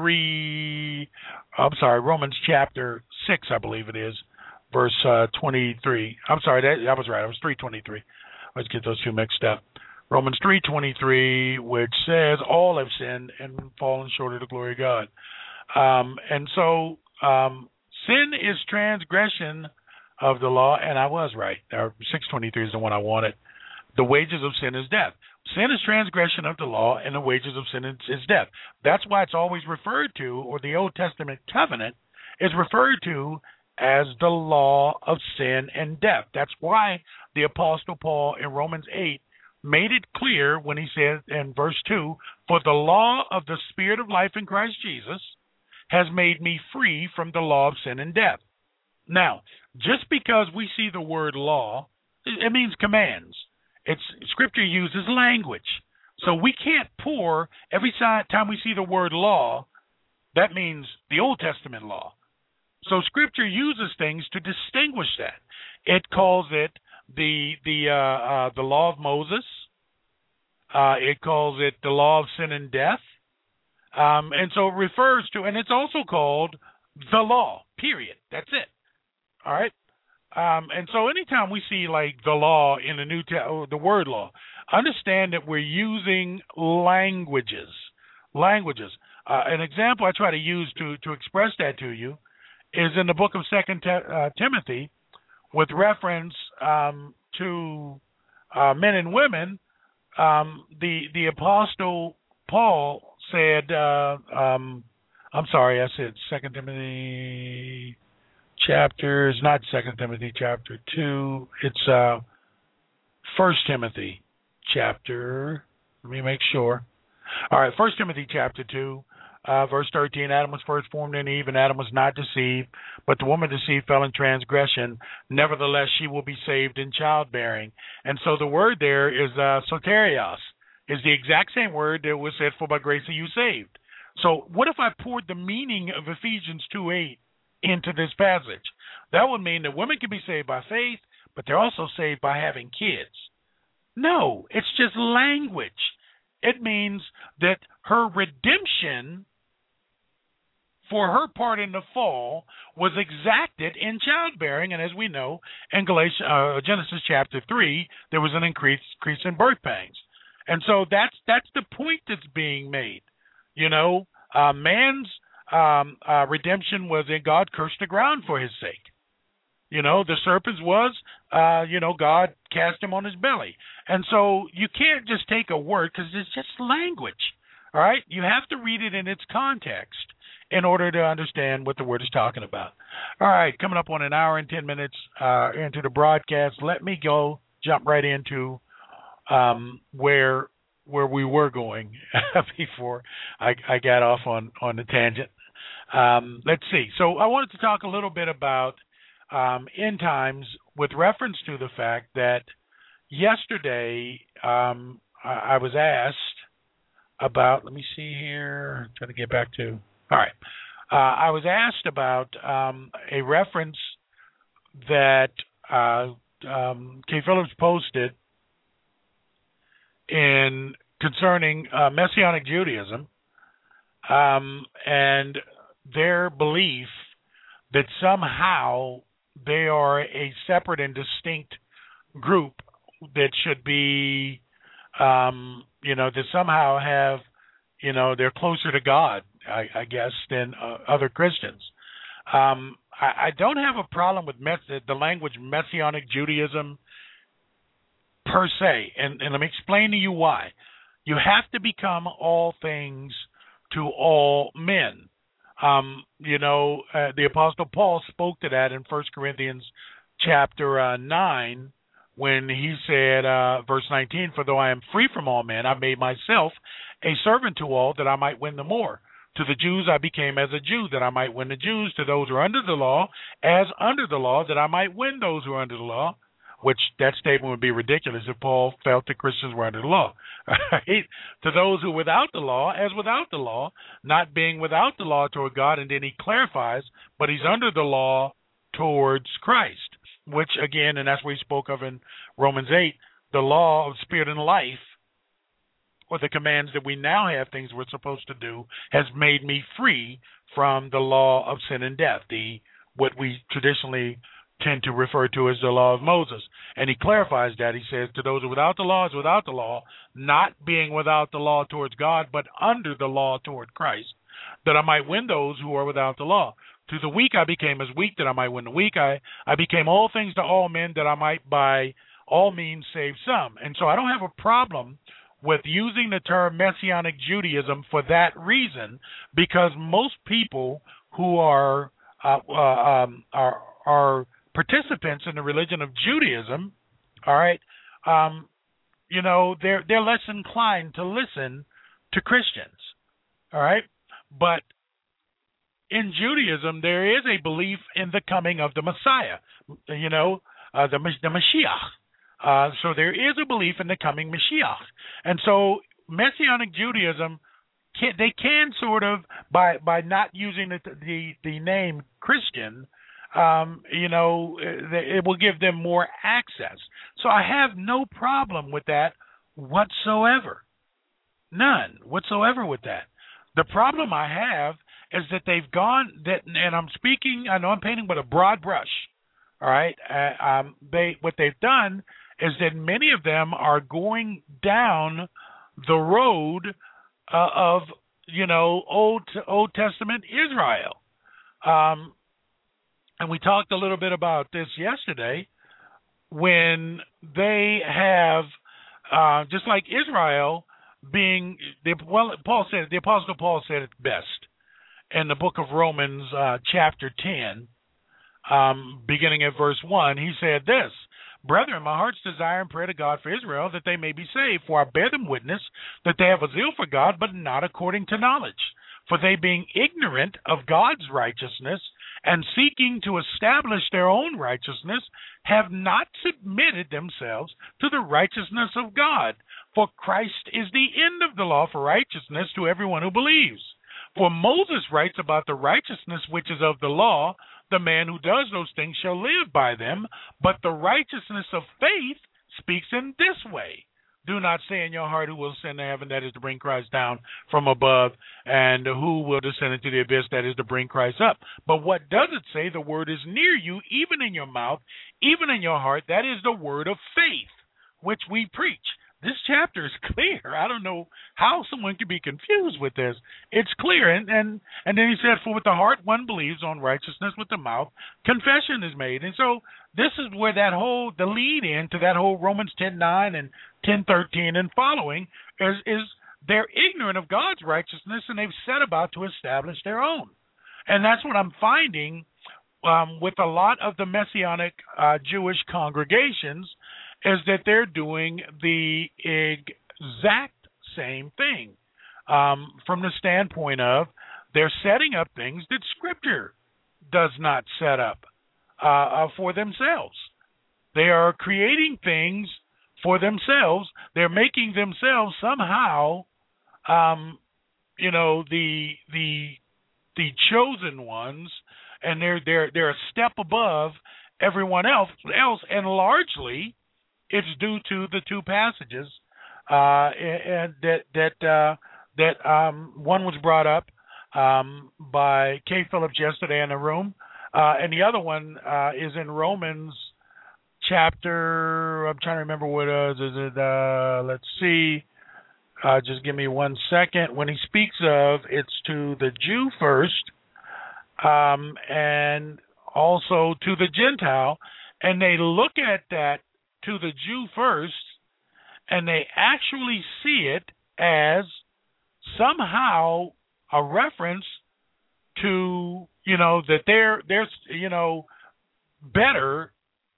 three, I'm sorry, Romans chapter six, I believe it is, verse uh, twenty-three. I'm sorry, that, that was right. It was three twenty-three. Let's get those two mixed up. Romans three twenty-three, which says, all have sinned and fallen short of the glory of God. Um, and so um, sin is transgression of the law, and I was right. Uh, six twenty-three is the one I wanted. The wages of sin is death. Sin is transgression of the law, and the wages of sin is, is death. That's why it's always referred to, or the Old Testament covenant is referred to as the law of sin and death. That's why the Apostle Paul in Romans eight made it clear when he said in verse two, for the law of the Spirit of life in Christ Jesus has made me free from the law of sin and death. Now, just because we see the word law, it means commands. It's Scripture uses language. So we can't pour every time we see the word law, that means the Old Testament law. So Scripture uses things to distinguish that. It calls it the the uh, uh, the law of Moses. Uh, it calls it the law of sin and death. Um, and so it refers to, and it's also called the law, period. That's it. All right? Um, and so anytime we see like the law in the New Testament, the word law, understand that we're using languages. Languages. Uh, an example I try to use to, to express that to you is in the book of Second uh, Timothy, with reference um, to uh, men and women. Um, the the Apostle Paul said, uh, um, I'm sorry, I said Second Timothy chapter, it's not Second Timothy chapter two, it's uh, First Timothy chapter, let me make sure. All right, First Timothy chapter two, uh, verse thirteen, Adam was first formed in Eve, and Adam was not deceived, but the woman deceived fell in transgression. Nevertheless, she will be saved in childbearing. And so the word there is uh, soterios, is the exact same word that was said, for by grace are you saved. So what if I poured the meaning of Ephesians two eight into this passage? That would mean that women can be saved by faith, but they're also saved by having kids. No, it's just language. It means that her redemption for her part in the fall was exacted in childbearing, and as we know, in Galatians, uh, Genesis chapter three, there was an increase, increase in birth pangs. And so that's that's the point that's being made. You know, uh, man's um, uh, redemption was in God cursed the ground for his sake. You know, the serpent's was, uh, you know, God cast him on his belly. And so you can't just take a word because it's just language. All right? You have to read it in its context in order to understand what the word is talking about. All right, coming up on an hour and ten minutes uh, into the broadcast, let me go jump right into um, where where we were going before I, I got off on, on the tangent. Um, let's see. So I wanted to talk a little bit about um, end times with reference to the fact that yesterday um, I, I was asked about, let me see here, I'm trying to get back to, all right. Uh, I was asked about um, a reference that uh, um, Kay Phillips posted in concerning uh, Messianic Judaism um, and their belief that somehow they are a separate and distinct group that should be, um, you know, that somehow have, you know, they're closer to God, I, I guess, than uh, other Christians. Um, I, I don't have a problem with mess- the language Messianic Judaism per se, and, and let me explain to you why. You have to become all things to all men. Um, you know, uh, the Apostle Paul spoke to that in First Corinthians chapter uh, nine when he said, uh, verse nineteen, for though I am free from all men, I made myself a servant to all that I might win the more. To the Jews I became as a Jew, that I might win the Jews. To those who are under the law, as under the law, that I might win those who are under the law. which that statement would be ridiculous if Paul felt that Christians were under the law. Right? To those who without the law, as without the law, not being without the law toward God, and then he clarifies, but he's under the law towards Christ, which again, and that's what he spoke of in Romans eight, the law of spirit and life, or the commands that we now have, things we're supposed to do, has made me free from the law of sin and death, the what we traditionally tend to refer to as the law of Moses. And he clarifies that. He says, to those who without the law is without the law, not being without the law towards God, but under the law toward Christ, that I might win those who are without the law. To the weak I became as weak, that I might win the weak. I, I became all things to all men, that I might by all means save some. And so I don't have a problem with using the term Messianic Judaism for that reason, because most people who are uh, uh, um, are are participants in the religion of Judaism, all right, um, you know, they're they're less inclined to listen to Christians, all right. But in Judaism, there is a belief in the coming of the Messiah, you know, uh, the the Mashiach. Uh, so there is a belief in the coming Mashiach. And so Messianic Judaism, can, they can sort of, by by not using the the, the name Christian, um, you know, it will give them more access. So I have no problem with that whatsoever. None whatsoever with that. The problem I have is that they've gone, that, and I'm speaking, I know I'm painting with a broad brush, all right? Uh, um, they what they've done is that many of them are going down the road uh, of, you know, Old Old Testament Israel. Um, and we talked a little bit about this yesterday, when they have, uh, just like Israel being, the, well, Paul said, the Apostle Paul said it best in the book of Romans, uh, chapter ten, um, beginning at verse one. He said this, Brethren, my heart's desire and prayer to God for Israel, that they may be saved. For I bear them witness that they have a zeal for God, but not according to knowledge. For they, being ignorant of God's righteousness, and seeking to establish their own righteousness, have not submitted themselves to the righteousness of God. For Christ is the end of the law for righteousness to everyone who believes. For Moses writes about the righteousness which is of the law, the man who does those things shall live by them, but the righteousness of faith speaks in this way. Do not say in your heart, who will ascend to heaven, that is to bring Christ down from above, and who will descend into the abyss, that is to bring Christ up. But what does it say? The word is near you, even in your mouth, even in your heart. That is the word of faith, which we preach. This chapter is clear. I don't know how someone could be confused with this. It's clear. And, and and then he said, for with the heart one believes on righteousness, with the mouth confession is made. And so this is where that whole, the lead in to that whole Romans ten nine and ten thirteen and following is, is they're ignorant of God's righteousness, and they've set about to establish their own. And that's what I'm finding um, with a lot of the Messianic uh, Jewish congregations, is that they're doing the exact same thing um, from the standpoint of they're setting up things that Scripture does not set up uh, for themselves. They are creating things for themselves. They're making themselves somehow, um, you know, the the the chosen ones, and they're they're they're a step above everyone else. Else, and largely, it's due to the two passages, uh, and that that uh, that um, one was brought up um, by Kay Phillips yesterday in the room, uh, and the other one uh, is in Romans chapter. I'm trying to remember what it is. Is it? Uh, let's see. Uh, just give me one second. When he speaks of, it's to the Jew first, um, and also to the Gentile, and they look at that to the Jew first, and they actually see it as somehow a reference to, you know, that they're they're you know better,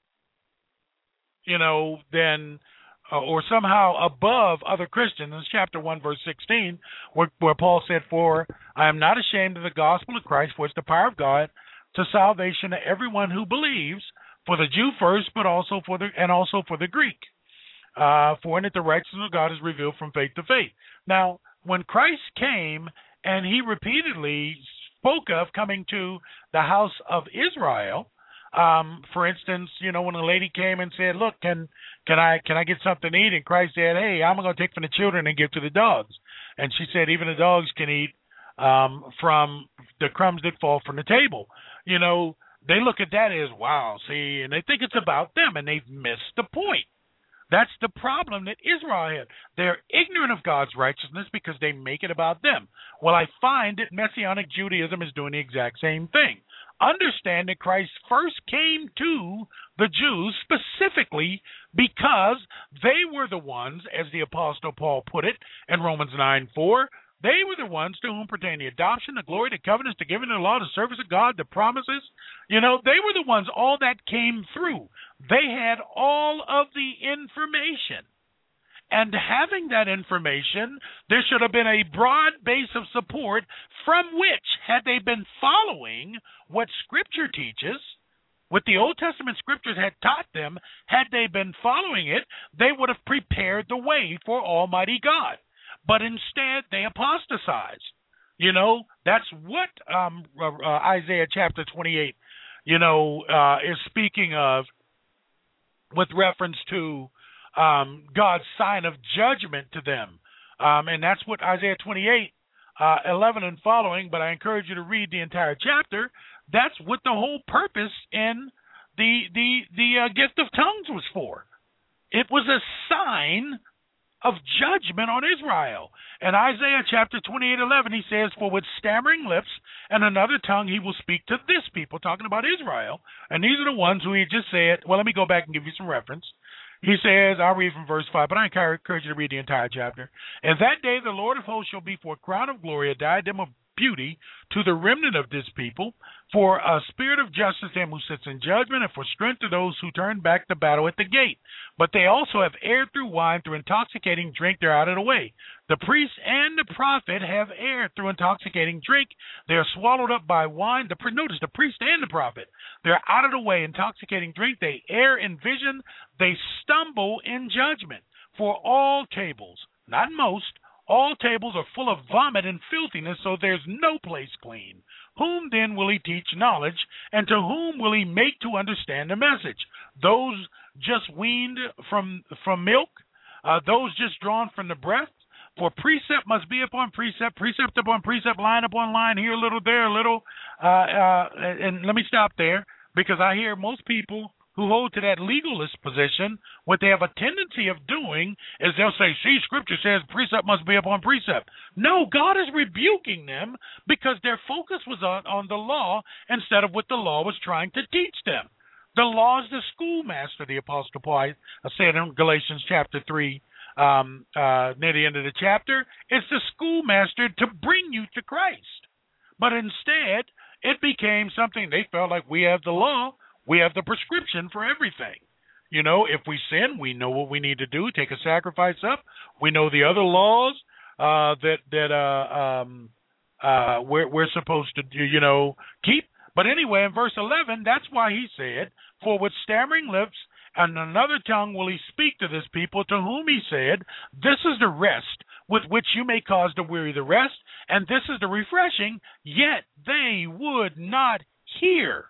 you know, than uh, or somehow above other Christians. In chapter one, verse sixteen, where, where Paul said, "For I am not ashamed of the gospel of Christ, for it's the power of God to salvation to everyone who believes, for the Jew first, but also for the and also for the Greek. Uh, for in it the righteousness of God is revealed from faith to faith. Now, when Christ came and he repeatedly spoke of coming to the house of Israel, um, for instance, you know, when a lady came and said, "Look, can can I can I get something to eat?" and Christ said, "Hey, I'm going to take from the children and give to the dogs." And she said, "Even the dogs can eat um, from the crumbs that fall from the table." You know, they look at that as, wow, see, and they think it's about them, and they've missed the point. That's the problem that Israel had. They're ignorant of God's righteousness because they make it about them. Well, I find that Messianic Judaism is doing the exact same thing. Understand that Christ first came to the Jews specifically because they were the ones, as the Apostle Paul put it in Romans nine four, they were the ones to whom pertain the adoption, the glory, the covenants, the giving of the law, the service of God, the promises. You know, they were the ones, all that came through. They had all of the information. And having that information, there should have been a broad base of support from which, had they been following what Scripture teaches, what the Old Testament Scriptures had taught them, had they been following it, they would have prepared the way for Almighty God. But instead, they apostatized. You know, that's what um, uh, Isaiah chapter twenty-eight, you know, uh, is speaking of with reference to um, God's sign of judgment to them. Um, and that's what Isaiah twenty-eight, uh, eleven and following, but I encourage you to read the entire chapter. That's what the whole purpose in the, the, the uh, gift of tongues was for. It was a sign of judgment on Israel. In Isaiah chapter twenty-eight, eleven, he says, "For with stammering lips and another tongue he will speak to this people," talking about Israel. And these are the ones who he just said, well, let me go back and give you some reference. He says, I'll read from verse five, but I encourage you to read the entire chapter. "In that day the Lord of hosts shall be for a crown of glory, a diadem of beauty to the remnant of this people, for a spirit of justice to him who sits in judgment, and for strength to those who turn back to battle at the gate. But they also have erred through wine, through intoxicating drink, they're out of the way. The priest and the prophet have erred through intoxicating drink. They are swallowed up by wine." The Notice, the priest and the prophet. They're out of the way, intoxicating drink. They err in vision. They stumble in judgment. For all tables, not most, all tables are full of vomit and filthiness, so there's no place clean. Whom then will he teach knowledge, and to whom will he make to understand the message? Those just weaned from from milk, uh, those just drawn from the breast? For precept must be upon precept, precept upon precept, line upon line, here a little, there a little. Uh, uh, and let me stop there, because I hear most people who hold to that legalist position, what they have a tendency of doing is they'll say, see, Scripture says precept must be upon precept. No, God is rebuking them because their focus was on, on the law instead of what the law was trying to teach them. The law is the schoolmaster, the Apostle Paul I said in Galatians chapter three, um, uh, near the end of the chapter. It's the schoolmaster to bring you to Christ. But instead, it became something they felt like we have the law. We have the prescription for everything. You know, if we sin, we know what we need to do, take a sacrifice up. We know the other laws uh, that that uh, um, uh, we're, we're supposed to, you know, keep. But anyway, in verse eleven, that's why he said, "For with stammering lips and another tongue will he speak to this people, to whom he said, this is the rest with which you may cause to weary the rest, and this is the refreshing, yet they would not hear."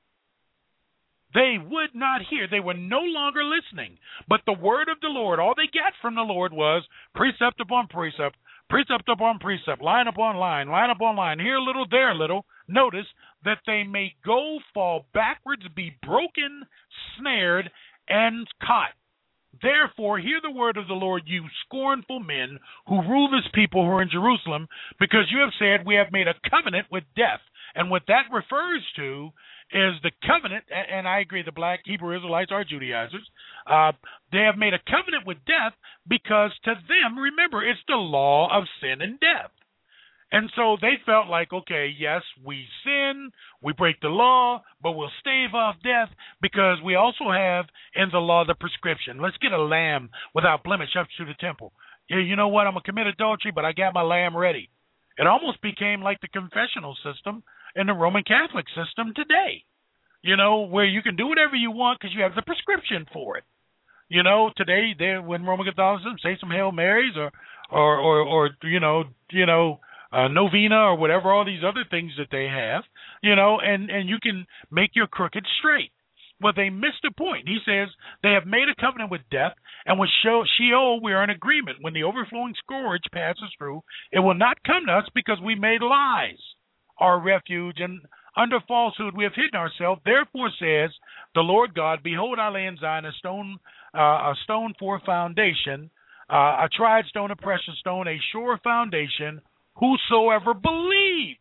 They would not hear. They were no longer listening. But the word of the Lord, all they got from the Lord was precept upon precept, precept upon precept, line upon line, line upon line, here a little, there a little. Notice that they may go, fall backwards, be broken, snared, and caught. Therefore, hear the word of the Lord, you scornful men who rule this people who are in Jerusalem, because you have said, we have made a covenant with death. And what that refers to is the covenant, and I agree, the black Hebrew Israelites are Judaizers. Uh, they have made a covenant with death because to them, remember, it's the law of sin and death. And so they felt like, okay, yes, we sin, we break the law, but we'll stave off death because we also have in the law the prescription. Let's get a lamb without blemish up to the temple. Yeah, you know what? I'm going to commit adultery, but I got my lamb ready. It almost became like the confessional system in the Roman Catholic system today. you know, where you can do whatever you want because you have the prescription for it. You know, today they when Roman Catholicism say some Hail Marys or or or, or you know you know uh, novena or whatever, all these other things that they have, you know, and and you can make your crooked straight. Well, they missed a point. He says they have made a covenant with death, and with Sheol we are in agreement. When the overflowing scourge passes through, it will not come to us because we made lies our refuge, and under falsehood we have hidden ourselves. Therefore says the Lord God, behold, I lay in Zion a stone, uh, a stone for a foundation, uh, a tried stone, a precious stone, a sure foundation. Whosoever believes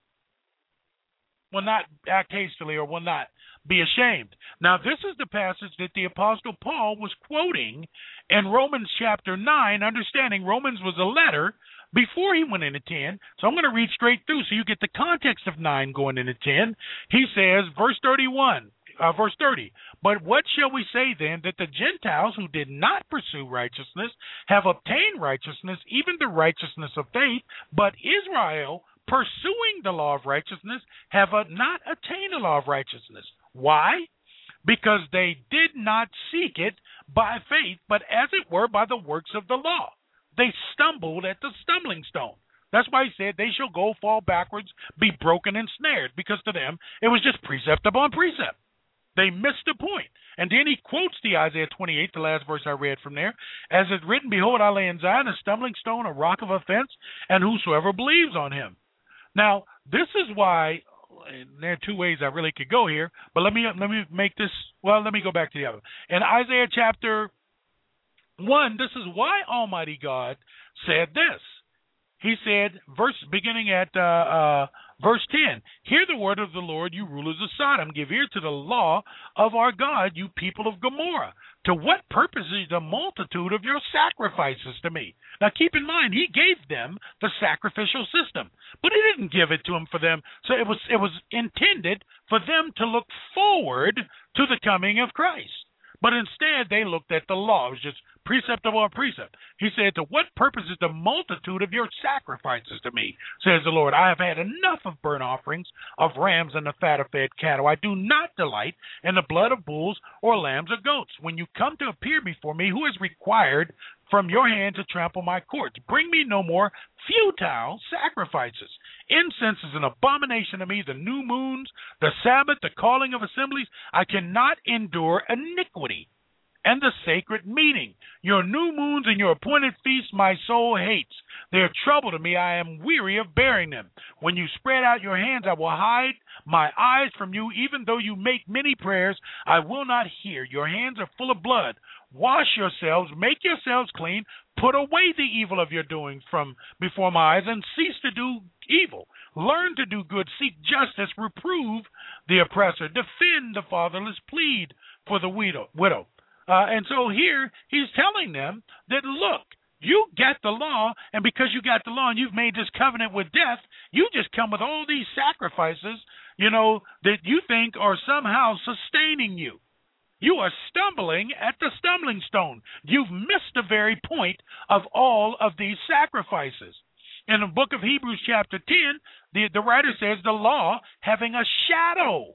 will not act hastily or will not be ashamed. Now, this is the passage that the Apostle Paul was quoting in Romans chapter nine, understanding Romans was a letter before he went into ten. So I'm going to read straight through so you get the context of nine going into ten. He says, verse thirty-one, uh, verse thirty, but what shall we say then, that the Gentiles who did not pursue righteousness have obtained righteousness, even the righteousness of faith, but Israel, pursuing the law of righteousness, have not attained the law of righteousness. Why? Because they did not seek it by faith, but as it were by the works of the law. They stumbled at the stumbling stone. That's why he said they shall go, fall backwards, be broken and snared, because to them it was just precept upon precept. They missed the point. And then he quotes the Isaiah twenty-eight, the last verse I read from there. As it written, behold, I lay in Zion a stumbling stone, a rock of offense, and whosoever believes on him. Now, this is why, and there are two ways I really could go here, but let me let me make this, well, let me go back to the other. In Isaiah chapter one, this is why Almighty God said this. He said, verse beginning at uh, uh, verse ten, hear the word of the Lord, you rulers of Sodom. Give ear to the law of our God, you people of Gomorrah. To what purpose is the multitude of your sacrifices to me? Now keep in mind, he gave them the sacrificial system, but he didn't give it to them for them. So it was it was intended for them to look forward to the coming of Christ. But instead, they looked at the law. It was just precept upon precept. He said, to what purpose is the multitude of your sacrifices to me, says the Lord. I have had enough of burnt offerings, of rams and the fat of fed cattle. I do not delight in the blood of bulls or lambs or goats. When you come to appear before me, who is required from your hand to trample my courts? Bring me no more futile sacrifices. Incense is an abomination to me, the new moons, the Sabbath, the calling of assemblies. I cannot endure iniquity and the sacred meeting. Your new moons and your appointed feasts my soul hates. They are trouble to me. I am weary of bearing them. When you spread out your hands, I will hide my eyes from you. Even though you make many prayers, I will not hear. Your hands are full of blood. Wash yourselves, make yourselves clean, put away the evil of your doings from before my eyes, and cease to do evil. Learn to do good, seek justice, reprove the oppressor, defend the fatherless, plead for the widow. widow. Uh, and so here he's telling them that, look, you got the law, and because you got the law and you've made this covenant with death, you just come with all these sacrifices, you know, that you think are somehow sustaining you. You are stumbling at the stumbling stone. You've missed the very point of all of these sacrifices. In the book of Hebrews chapter ten, the, the writer says the law having a shadow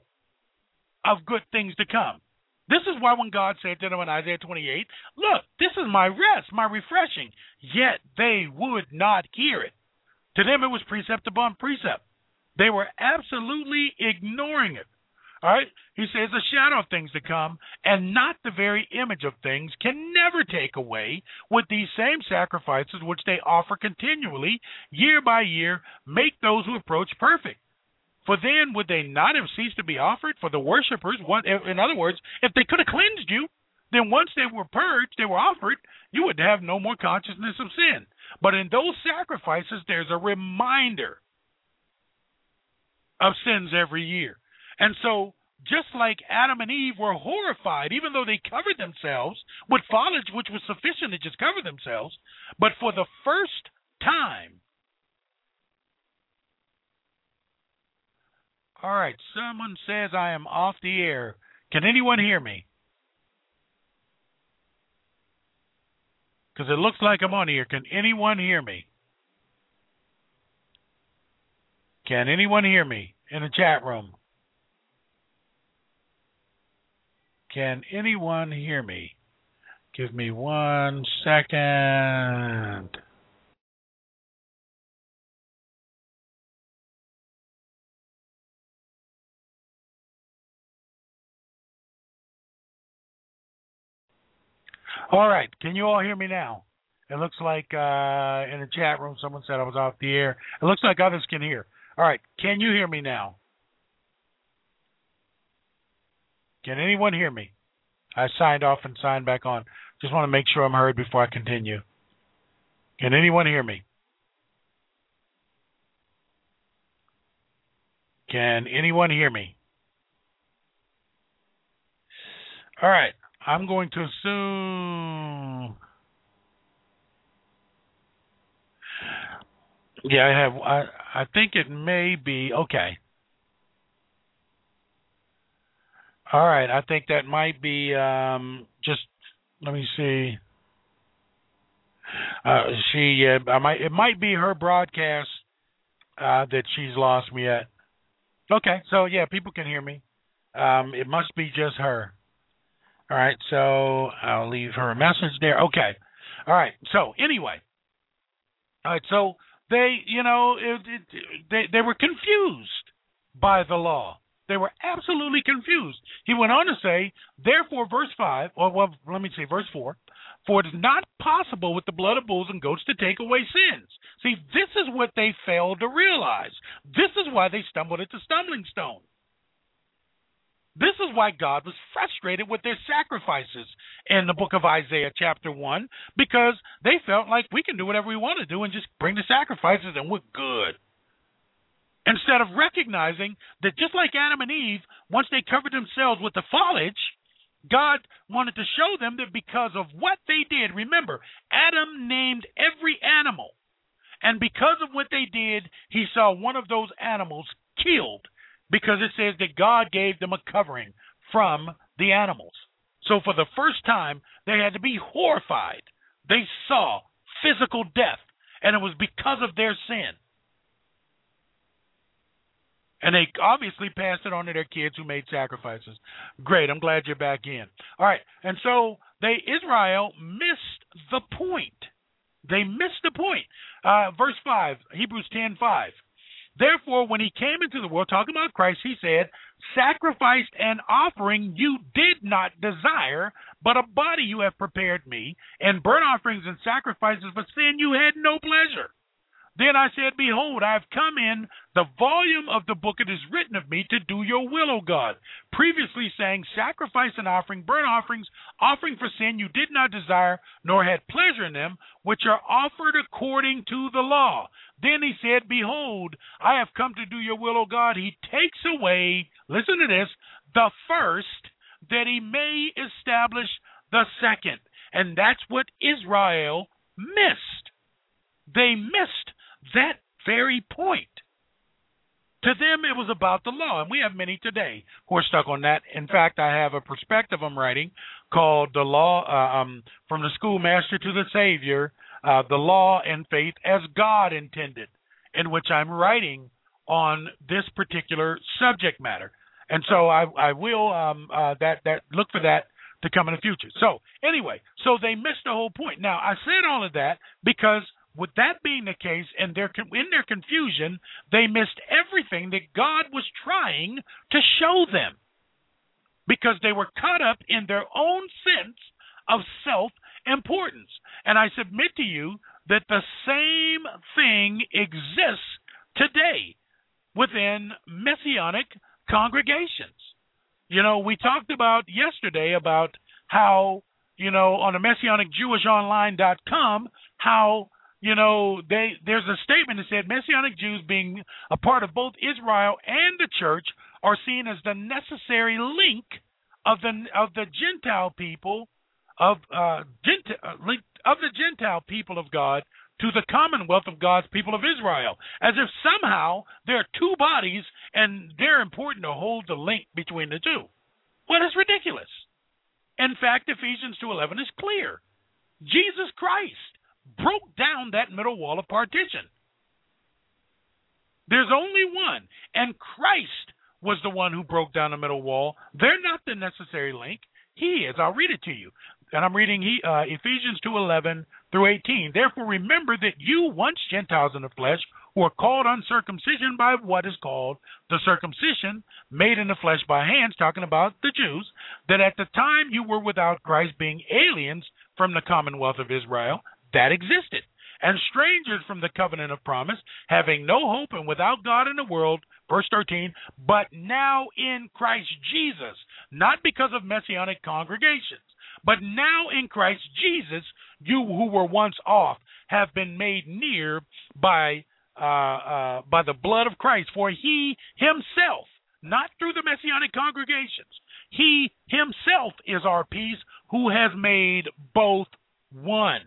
of good things to come. This is why when God said to them in Isaiah twenty-eight, look, this is my rest, my refreshing, yet they would not hear it. To them it was precept upon precept. They were absolutely ignoring it. All right? He says the shadow of things to come and not the very image of things can never take away with these same sacrifices which they offer continually, year by year, make those who approach perfect. For then would they not have ceased to be offered for the worshipers? In other words, if they could have cleansed you, then once they were purged, they were offered, you would have no more consciousness of sin. But in those sacrifices, there's a reminder of sins every year. And so, just like Adam and Eve were horrified, even though they covered themselves with foliage, which was sufficient to just cover themselves, but for the first time, all right, someone says I am off the air. Can anyone hear me? Because it looks like I'm on here. Can anyone hear me? Can anyone hear me in the chat room? Can anyone hear me? Give me one second. All right. Can you all hear me now? It looks like uh, in the chat room someone said I was off the air. It looks like others can hear. All right. Can you hear me now? Can anyone hear me? I signed off and signed back on. Just want to make sure I'm heard before I continue. Can anyone hear me? Can anyone hear me? All right. I'm going to assume. Yeah, I have. I I think it may be okay. All right. I think that might be um, just. Let me see. Uh, she. Uh, I might. It might be her broadcast uh, that she's lost me at. Okay. So yeah, people can hear me. Um, it must be just her. All right, so I'll leave her a message there. Okay. All right. So anyway, all right. So they, you know, it, it, they they were confused by the law. They were absolutely confused. He went on to say, therefore, verse five, or well, let me say verse four, for it is not possible with the blood of bulls and goats to take away sins. See, this is what they failed to realize. This is why they stumbled at the stumbling stone. This is why God was frustrated with their sacrifices in the book of Isaiah chapter one, because they felt like we can do whatever we want to do and just bring the sacrifices and we're good. Instead of recognizing that just like Adam and Eve, once they covered themselves with the foliage, God wanted to show them that because of what they did, remember, Adam named every animal, and because of what they did, he saw one of those animals killed. Because it says that God gave them a covering from the animals. So for the first time, they had to be horrified. They saw physical death, and it was because of their sin. And they obviously passed it on to their kids who made sacrifices. Great, I'm glad you're back in. All right, and so they Israel missed the point. They missed the point. Uh, verse five, Hebrews ten five. Therefore, when he came into the world, talking about Christ, he said, sacrifice and offering you did not desire, but a body you have prepared me, and burnt offerings and sacrifices for sin you had no pleasure. Then I said, behold, I have come in the volume of the book it is written of me to do your will, O God. Previously saying, sacrifice and offering, burnt offerings, offering for sin you did not desire, nor had pleasure in them, which are offered according to the law. Then he said, behold, I have come to do your will, O God. He takes away, listen to this, the first, that he may establish the second. And that's what Israel missed. They missed that very point. To them, it was about the law, and we have many today who are stuck on that. In fact, I have a perspective I'm writing called The Law, uh, um, From the Schoolmaster to the Savior, uh, The Law and Faith as God Intended, in which I'm writing on this particular subject matter. And so I, I will um, uh, that that look for that to come in the future. So anyway, so they missed the whole point. Now, I said all of that because with that being the case, and their, in their confusion, they missed everything that God was trying to show them because they were caught up in their own sense of self-importance. And I submit to you that the same thing exists today within Messianic congregations. You know, we talked about yesterday about how, you know, on the Messianic Jewish Online dot com, how You know, they there's a statement that said Messianic Jews, being a part of both Israel and the church, are seen as the necessary link of the of the Gentile people of uh, Gentile link of the Gentile people of God to the commonwealth of God's people of Israel, as if somehow there are two bodies and they're important to hold the link between the two. Well, it's ridiculous. In fact, Ephesians two eleven is clear. Jesus Christ broke down that middle wall of partition. There's only one, and Christ was the one who broke down the middle wall. They're not the necessary link. he is. I'll read it to you. And I'm reading he, uh, Ephesians two eleven through eighteen. Therefore, remember that you, once Gentiles in the flesh, who are called uncircumcision by what is called the circumcision made in the flesh by hands, talking about the Jews, that at the time you were without Christ, being aliens from the commonwealth of Israel, that existed, and strangers from the covenant of promise, having no hope and without God in the world, verse thirteen, but now in Christ Jesus, not because of messianic congregations, but now in Christ Jesus, you who were once off have been made near by uh, uh, by the blood of Christ. For he himself, not through the messianic congregations, he himself is our peace, who has made both one.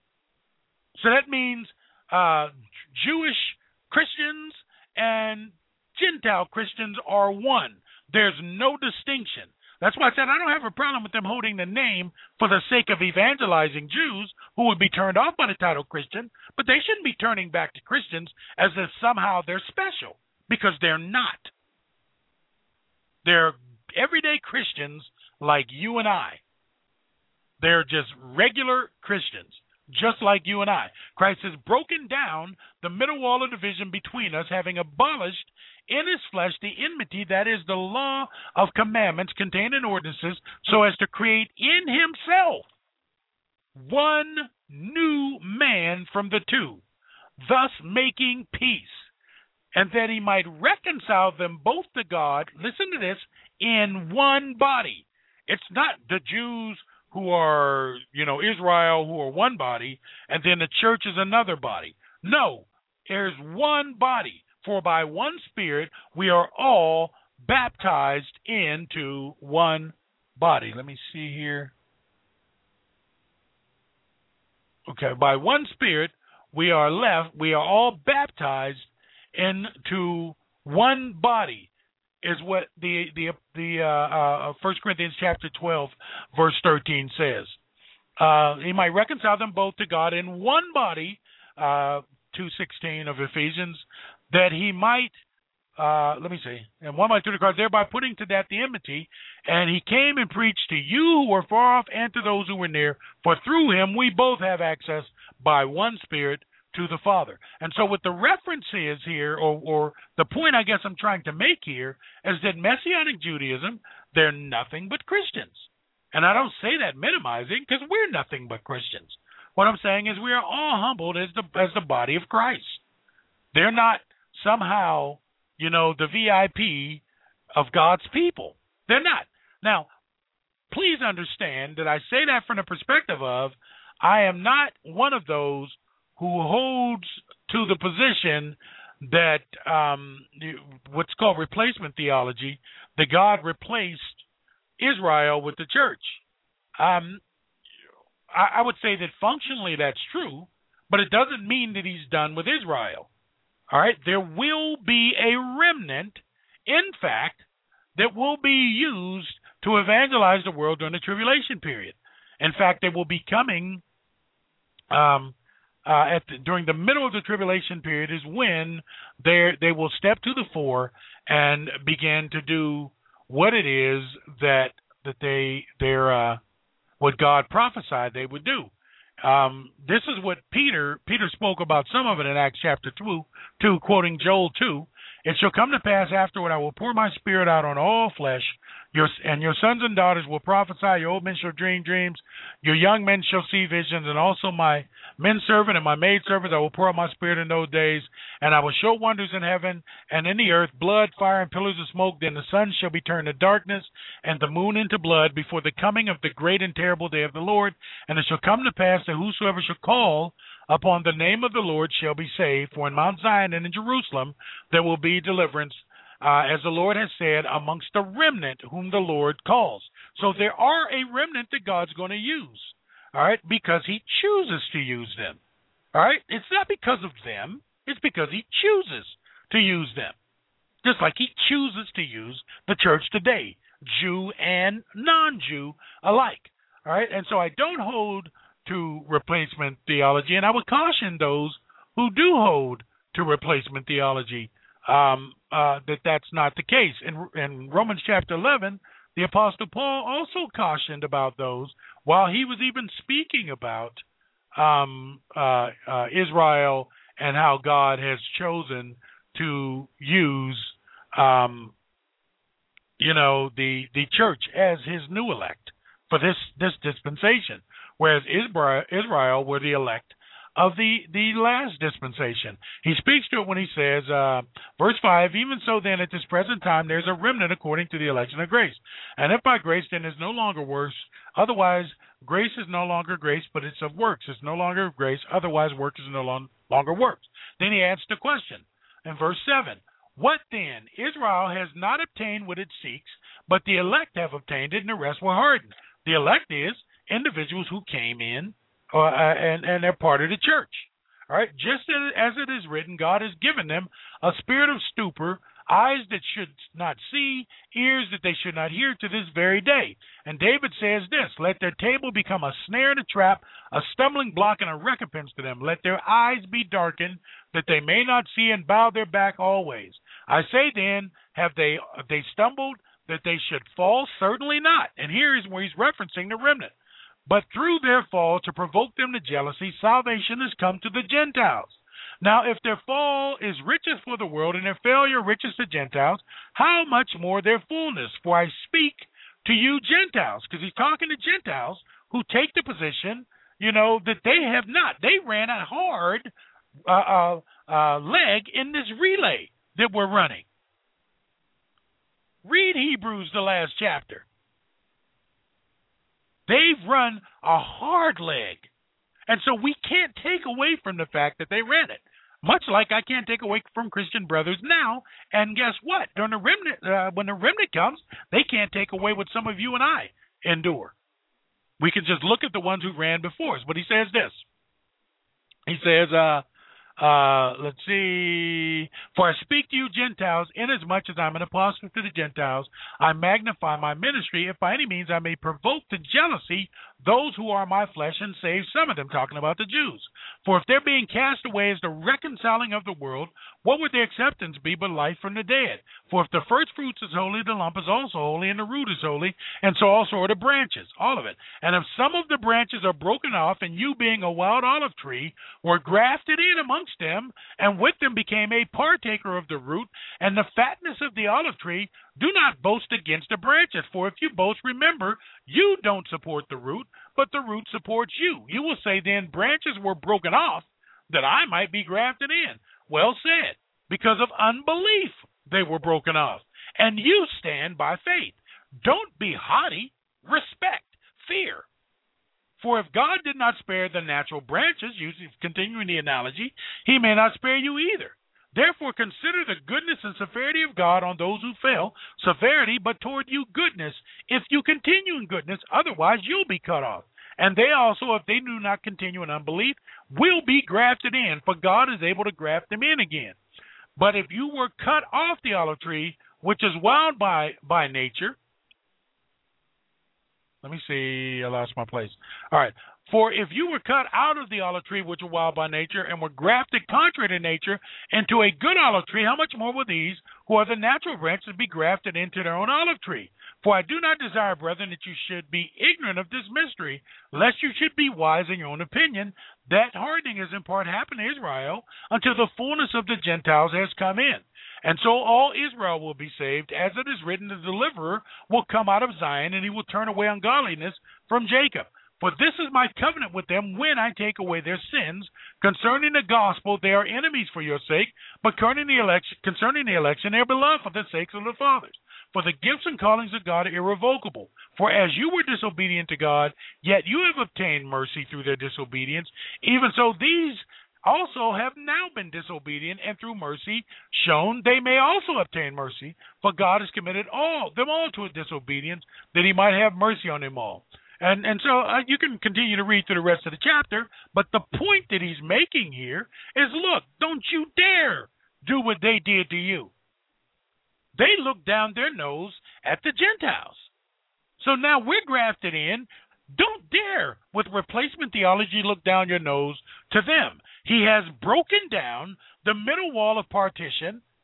So that means uh, Jewish Christians and Gentile Christians are one. There's no distinction. That's why I said I don't have a problem with them holding the name for the sake of evangelizing Jews who would be turned off by the title Christian, but they shouldn't be turning back to Christians as if somehow they're special, because they're not. They're everyday Christians like you and I. They're just regular Christians, just like you and I. Christ has broken down the middle wall of division between us, having abolished in his flesh the enmity, that is the law of commandments contained in ordinances, so as to create in himself one new man from the two, thus making peace, and that he might reconcile them both to God, listen to this, in one body. It's not the Jews who are, you know, Israel, who are one body, and then the church is another body. No, there's one body. For by one Spirit we are all baptized into one body. Let me see here. Okay, by one Spirit we are left, we are all baptized into one body, is what the the the uh, uh, First Corinthians chapter twelve verse thirteen says. Uh, he might reconcile them both to God in one body, uh, two sixteen of Ephesians, that he might, uh, let me see, and one might through the cross, thereby putting to death the enmity, and he came and preached to you who were far off and to those who were near, for through him we both have access by one Spirit to the Father. And so what the reference is here, or, or the point I guess I'm trying to make here, is that Messianic Judaism, they're nothing but Christians. And I don't say that minimizing, because we're nothing but Christians. What I'm saying is we are all humbled as the as the body of Christ. They're not somehow, you know, the V I P of God's people. They're not. Now, please understand that I say that from the perspective of I am not one of those who holds to the position that um, what's called replacement theology, that God replaced Israel with the church. Um, I, I would say that functionally that's true, but it doesn't mean that he's done with Israel. All right, there will be a remnant, in fact, that will be used to evangelize the world during the tribulation period. In fact, they will be coming um, uh, at the, during the middle of the tribulation period is when they they will step to the fore and begin to do what it is that that they they're uh, what God prophesied they would do. Um, this is what Peter Peter spoke about some of it in Acts chapter two, two quoting Joel two. It shall come to pass afterward, I will pour my spirit out on all flesh, your and your sons and daughters will prophesy, your old men shall dream dreams, your young men shall see visions, and also my men servant and my maid servants I will pour out my spirit in those days, and I will show wonders in heaven and in the earth, blood, fire, and pillars of smoke. Then the sun shall be turned to darkness, and the moon into blood, before the coming of the great and terrible day of the Lord. And it shall come to pass that whosoever shall call upon the name of the Lord shall be saved. For in Mount Zion and in Jerusalem there will be deliverance, uh, as the Lord has said, amongst the remnant whom the Lord calls. So there are a remnant that God's going to use, all right, because he chooses to use them. All right? It's not because of them. It's because he chooses to use them, just like he chooses to use the church today, Jew and non-Jew alike. All right? And so I don't hold to replacement theology, and I would caution those who do hold to replacement theology um, uh, that that's not the case. In, in Romans chapter eleven, the Apostle Paul also cautioned about those while he was even speaking about um, uh, uh, Israel and how God has chosen to use, um, you know, the the church as his new elect for this this dispensation, whereas Israel, Israel were the elect of the, the last dispensation. He speaks to it when he says, uh, verse five, even so then at this present time there's a remnant according to the election of grace. And if by grace, then is no longer works. Otherwise, grace is no longer grace, but it's of works. It's no longer grace. Otherwise, work is no long, longer works. Then he adds the question in verse seven. What then? Israel has not obtained what it seeks, but the elect have obtained it, and the rest were hardened. The elect is individuals who came in, Uh, and, and they're part of the church. All right, just as it is written, God has given them a spirit of stupor, eyes that should not see, ears that they should not hear to this very day. And David says this, let their table become a snare and a trap, a stumbling block and a recompense to them. Let their eyes be darkened, that they may not see, and bow their back always. I say then, have they, have they stumbled that they should fall? Certainly not. And here is where he's referencing the remnant. But through their fall, to provoke them to jealousy, salvation has come to the Gentiles. Now, if their fall is riches for the world and their failure riches to Gentiles, how much more their fullness? For I speak to you Gentiles, because he's talking to Gentiles who take the position, you know, that they have not. They ran a hard uh, uh, uh, leg in this relay that we're running. Read Hebrews, the last chapter. They've run a hard leg. And so we can't take away from the fact that they ran it. Much like I can't take away from Christian brothers now. And guess what? During the remnant, uh, when the remnant comes, they can't take away what some of you and I endure. We can just look at the ones who ran before us. But he says this. He says, uh, uh, let's see. For I speak to you Gentiles, inasmuch as I'm an apostle to the Gentiles, I magnify my ministry, if by any means I may provoke to jealousy those who are my flesh and save some of them, talking about the Jews. For if they're being cast away as the reconciling of the world, what would their acceptance be but life from the dead? For if the first fruits is holy, the lump is also holy, and the root is holy, and so also are the branches, all of it. And if some of the branches are broken off, and you being a wild olive tree, were grafted in amongst them, and with them became a partaker of the root, and the fatness of the olive tree, do not boast against the branches. For if you boast, remember, you don't support the root, but the root supports you. You will say then, branches were broken off, that I might be grafted in. Well said, because of unbelief they were broken off. And you stand by faith. Don't be haughty, respect, fear. For if God did not spare the natural branches, using continuing the analogy, he may not spare you either. Therefore consider the goodness and severity of God on those who fell, severity, but toward you goodness, if you continue in goodness, otherwise you'll be cut off. And they also, if they do not continue in unbelief, will be grafted in, for God is able to graft them in again. But if you were cut off the olive tree, which is wild by, by nature, let me see, I lost my place. All right. For if you were cut out of the olive tree, which are wild by nature, and were grafted contrary to nature into a good olive tree, how much more will these, who are the natural branches, be grafted into their own olive tree? For I do not desire, brethren, that you should be ignorant of this mystery, lest you should be wise in your own opinion, that hardening is in part happened to Israel, until the fullness of the Gentiles has come in. And so all Israel will be saved, as it is written, the deliverer will come out of Zion, and he will turn away ungodliness from Jacob. For this is my covenant with them when I take away their sins. Concerning the gospel, they are enemies for your sake, but concerning the election, concerning the election, they are beloved for the sakes of the fathers. For the gifts and callings of God are irrevocable. For as you were disobedient to God, yet you have obtained mercy through their disobedience, even so these also have now been disobedient, and through mercy shown they may also obtain mercy. For God has committed all them all to a disobedience, that he might have mercy on them all. And and so uh, you can continue to read through the rest of the chapter, but the point that he's making here is, look, don't you dare do what they did to you. They looked down their nose at the Gentiles. So now we're grafted in. Don't dare, with replacement theology, look down your nose to them. He has broken down the middle wall of partition,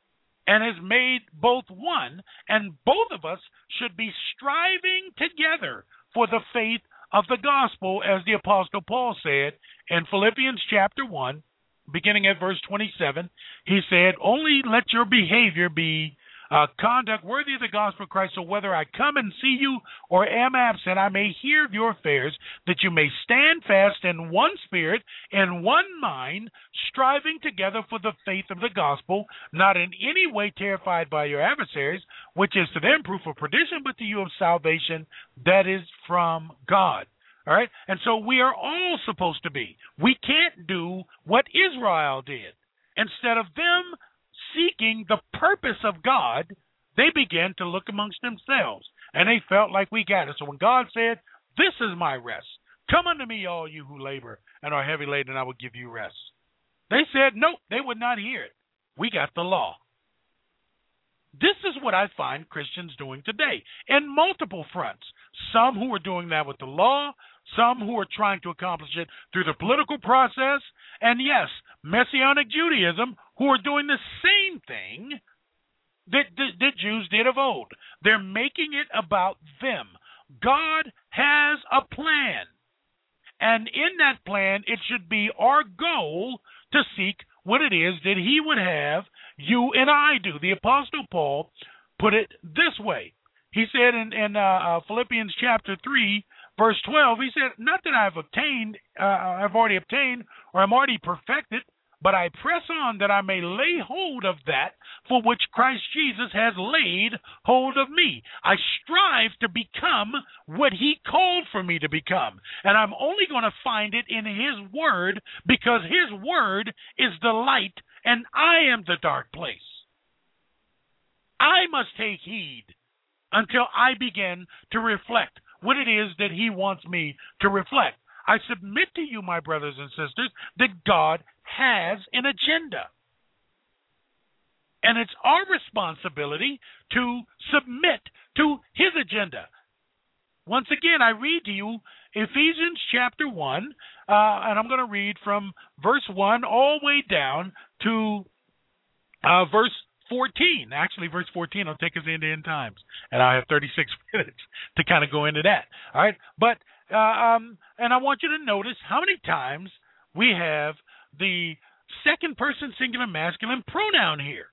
and has made both one, and both of us should be striving together for the faith of the gospel, as the Apostle Paul said in Philippians chapter one, beginning at verse twenty-seven. He said, only let your behavior be uh, conduct worthy of the gospel of Christ, so whether I come and see you or am absent, I may hear of your affairs, that you may stand fast in one spirit, in one mind, striving together for the faith of the gospel, not in any way terrified by your adversaries, which is to them proof of perdition, but to you of salvation that is from God. All right? And so we are all supposed to be. We can't do what Israel did. Instead of them seeking the purpose of God, they began to look amongst themselves, and they felt like we got it. So when God said, this is my rest, come unto me, all you who labor and are heavy laden, and I will give you rest. They said, nope, they would not hear it. We got the law. This is what I find Christians doing today in multiple fronts. Some who are doing that with the law, some who are trying to accomplish it through the political process, and yes, Messianic Judaism, who are doing the same thing that the, the Jews did of old. They're making it about them. God has a plan, and in that plan, it should be our goal to seek what it is that he would have you and I do. The Apostle Paul put it this way. He said in, in uh, uh, Philippians chapter three, verse twelve, he said, not that I've obtained, uh, I've already obtained, or I'm already perfected, but I press on that I may lay hold of that for which Christ Jesus has laid hold of me. I strive to become what he called for me to become. And I'm only going to find it in his word, because his word is the light and I am the dark place. I must take heed until I begin to reflect what it is that he wants me to reflect. I submit to you, my brothers and sisters, that God has an agenda. And it's our responsibility to submit to his agenda. Once again, I read to you Ephesians chapter one, uh, and I'm going to read from verse one all the way down to uh, verse fourteen. Actually, verse fourteen will take us into end times, and I have thirty-six minutes to kind of go into that. All right, but uh, um, and I want you to notice how many times we have the second person singular masculine pronoun here.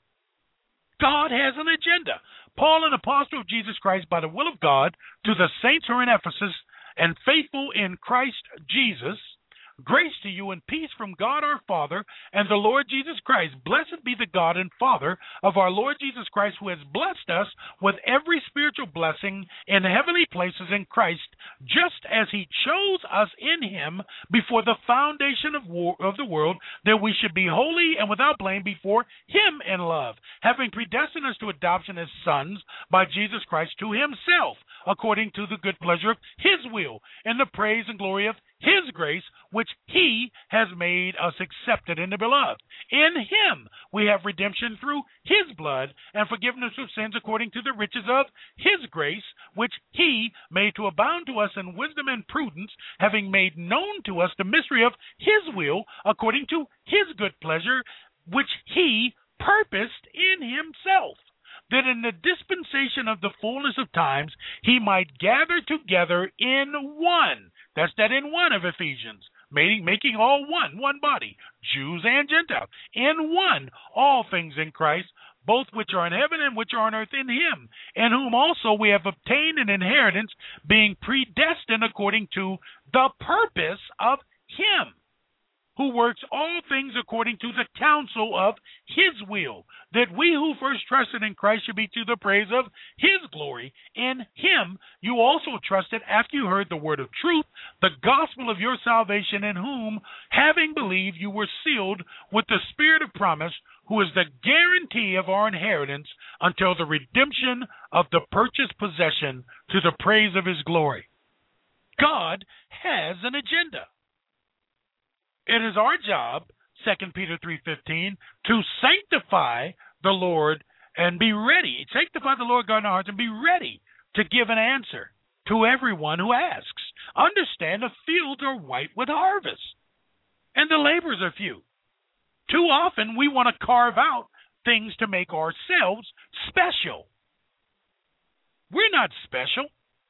God has an agenda. Paul, an apostle of Jesus Christ by the will of God, to the saints who are in Ephesus and faithful in Christ Jesus, grace to you and peace from God our Father and the Lord Jesus Christ. Blessed be the God and Father of our Lord Jesus Christ, who has blessed us with every spiritual blessing in heavenly places in Christ, just as he chose us in him before the foundation of, war, of the world, that we should be holy and without blame before him in love, having predestined us to adoption as sons by Jesus Christ to himself, according to the good pleasure of his will, in the praise and glory of his grace, which he has made us accepted in the beloved. In him we have redemption through his blood, and forgiveness of sins according to the riches of his grace, which he made to abound to us in wisdom and prudence, having made known to us the mystery of his will, according to his good pleasure, which he purposed in himself, that in the dispensation of the fullness of times he might gather together in one. That's that in one of Ephesians, making, making all one, one body, Jews and Gentiles, in one, all things in Christ, both which are in heaven and which are on earth in him, in whom also we have obtained an inheritance, being predestined according to the purpose of him, who works all things according to the counsel of his will, that we who first trusted in Christ should be to the praise of his glory. In him you also trusted after you heard the word of truth, the gospel of your salvation, in whom, having believed, you were sealed with the Spirit of promise, who is the guarantee of our inheritance until the redemption of the purchased possession, to the praise of his glory. God has an agenda. It is our job, Second Peter three fifteen, to sanctify the Lord and be ready. Sanctify the Lord God in our hearts and be ready to give an answer to everyone who asks. Understand, the fields are white with harvest, and the laborers are few. Too often we want to carve out things to make ourselves special. We're not special.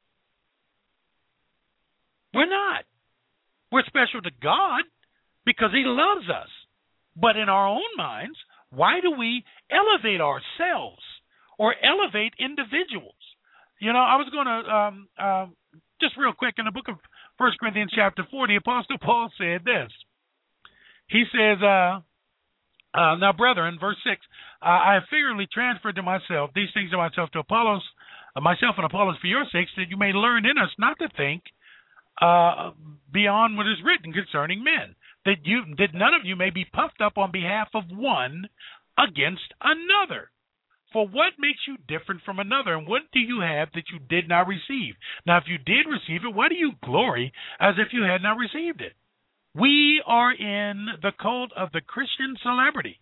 We're not. We're special to God because He loves us. But in our own minds, why do we elevate ourselves or elevate individuals? You know, I was going to, um, uh, just real quick, in the book of First Corinthians chapter four, the Apostle Paul said this. He says, uh, uh, now, brethren, verse six, uh, I have figuratively transferred to myself these things to myself to Apollos, uh, myself and Apollos for your sakes, that you may learn in us not to think uh, beyond what is written concerning men, that you that none of you may be puffed up on behalf of one against another. For what makes you different from another, and what do you have that you did not receive? Now, if you did receive it, why do you glory as if you had not received it? We are in the cult of the Christian celebrity.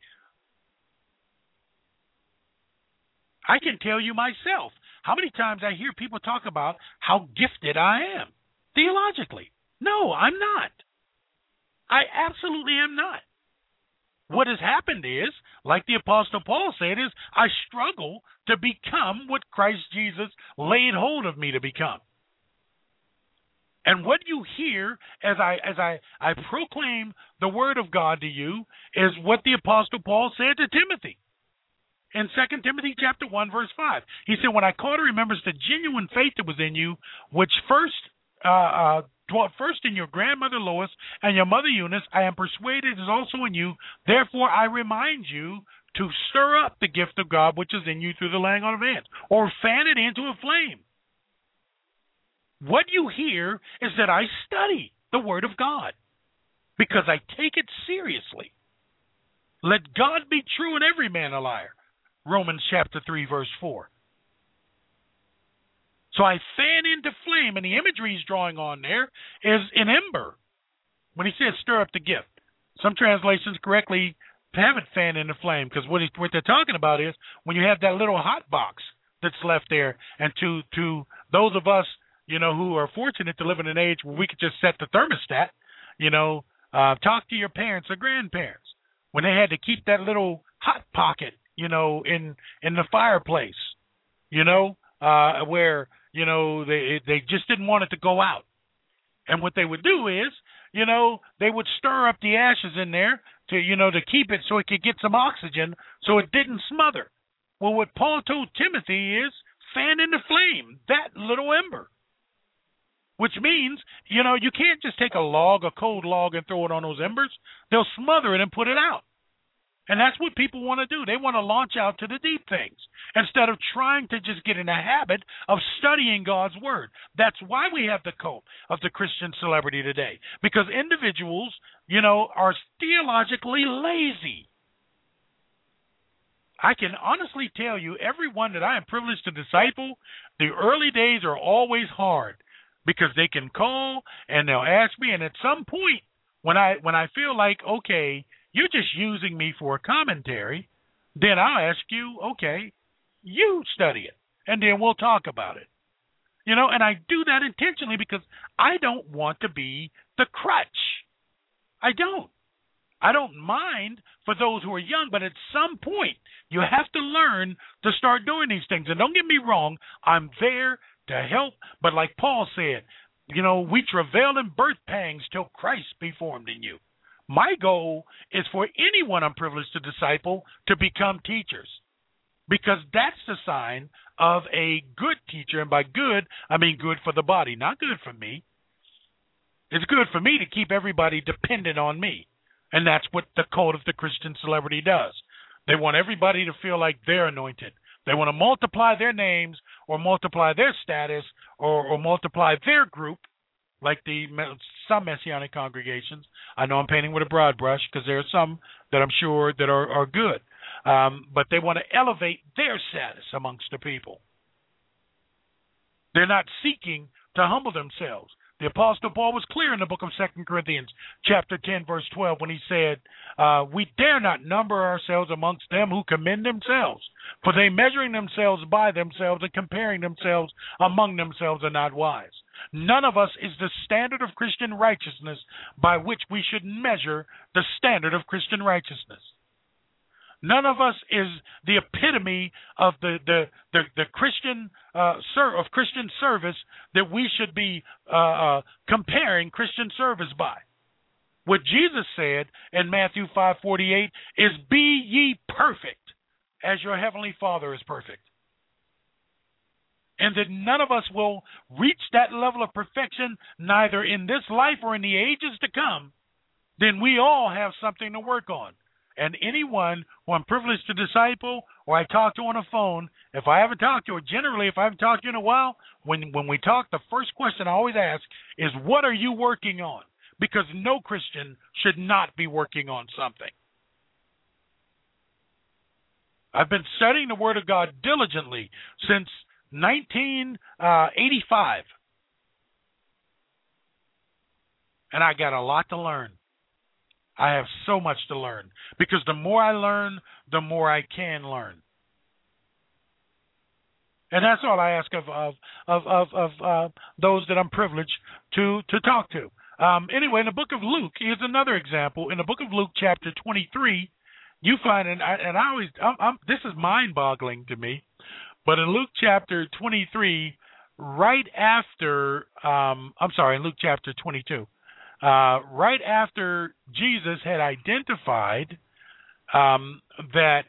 I can tell you myself how many times I hear people talk about how gifted I am theologically. No, I'm not. I absolutely am not. What has happened is, like the Apostle Paul said, is I struggle to become what Christ Jesus laid hold of me to become. And what you hear as I as I, I proclaim the word of God to you is what the Apostle Paul said to Timothy. In Second Timothy chapter one, verse five. He said, when I call to remembrance the genuine faith that was in you, which first uh, uh, dwelt first in your grandmother Lois and your mother Eunice, I am persuaded is also in you. Therefore, I remind you to stir up the gift of God which is in you through the laying on of hands, or fan it into a flame. What you hear is that I study the Word of God because I take it seriously. Let God be true and every man a liar. Romans chapter three, verse four. So I fan into flame, and the imagery he's drawing on there is an ember. When he says stir up the gift, some translations correctly have it fan into flame, because what, what they're talking about is when you have that little hot box that's left there, and to to those of us, you know, who are fortunate to live in an age where we could just set the thermostat, you know, uh, talk to your parents or grandparents when they had to keep that little hot pocket, you know, in in the fireplace, you know, uh, where you know they they just didn't want it to go out, and what they would do is, you know, they would stir up the ashes in there to you know to keep it so it could get some oxygen so it didn't smother. Well, what Paul told Timothy is fan into flame that little ember. Which means, you know, you can't just take a log, a cold log, and throw it on those embers. They'll smother it and put it out. And that's what people want to do. They want to launch out to the deep things instead of trying to just get in a habit of studying God's Word. That's why we have the cult of the Christian celebrity today. Because individuals, you know, are theologically lazy. I can honestly tell you, everyone that I am privileged to disciple, the early days are always hard. Because they can call and they'll ask me, and at some point when I when I feel like, okay, you're just using me for a commentary, then I'll ask you, okay, you study it, and then we'll talk about it. You know, and I do that intentionally because I don't want to be the crutch. I don't. I don't mind for those who are young, but at some point you have to learn to start doing these things. And don't get me wrong, I'm there to help, but like Paul said, you know, we travail in birth pangs till Christ be formed in you. My goal is for anyone I'm privileged to disciple to become teachers, because that's the sign of a good teacher, and by good, I mean good for the body, not good for me. It's good for me to keep everybody dependent on me, and that's what the cult of the Christian celebrity does. They want everybody to feel like they're anointed. They want to multiply their names or multiply their status or, or multiply their group, like the some Messianic congregations. I know I'm painting with a broad brush because there are some that I'm sure that are, are good. Um, but they want to elevate their status amongst the people. They're not seeking to humble themselves. The Apostle Paul was clear in the book of Second Corinthians, chapter ten, verse twelve, when he said, uh, we dare not number ourselves amongst them who commend themselves, for they measuring themselves by themselves and comparing themselves among themselves are not wise. None of us is the standard of Christian righteousness by which we should measure the standard of Christian righteousness. None of us is the epitome of the the the, the Christian uh, ser- of Christian service that we should be uh, uh, comparing Christian service by. What Jesus said in Matthew five forty-eight is, "Be ye perfect, as your heavenly Father is perfect." And that none of us will reach that level of perfection, neither in this life or in the ages to come. Then we all have something to work on. And anyone who I'm privileged to disciple or I talk to on a phone, if I haven't talked to, or generally if I haven't talked to you in a while, when, when we talk, the first question I always ask is, what are you working on? Because no Christian should not be working on something. I've been studying the Word of God diligently since nineteen eighty-five. And I got a lot to learn. I have so much to learn. Because the more I learn, the more I can learn. And that's all I ask of of of of, of uh, those that I'm privileged to to talk to. Um, anyway, in the book of Luke, here's another example. In the book of Luke, chapter twenty-three, you find, and I, and I always, I'm, I'm, this is mind-boggling to me, but in Luke chapter twenty-three, right after, um, I'm sorry, in Luke chapter twenty-two, uh, right after Jesus had identified um, that,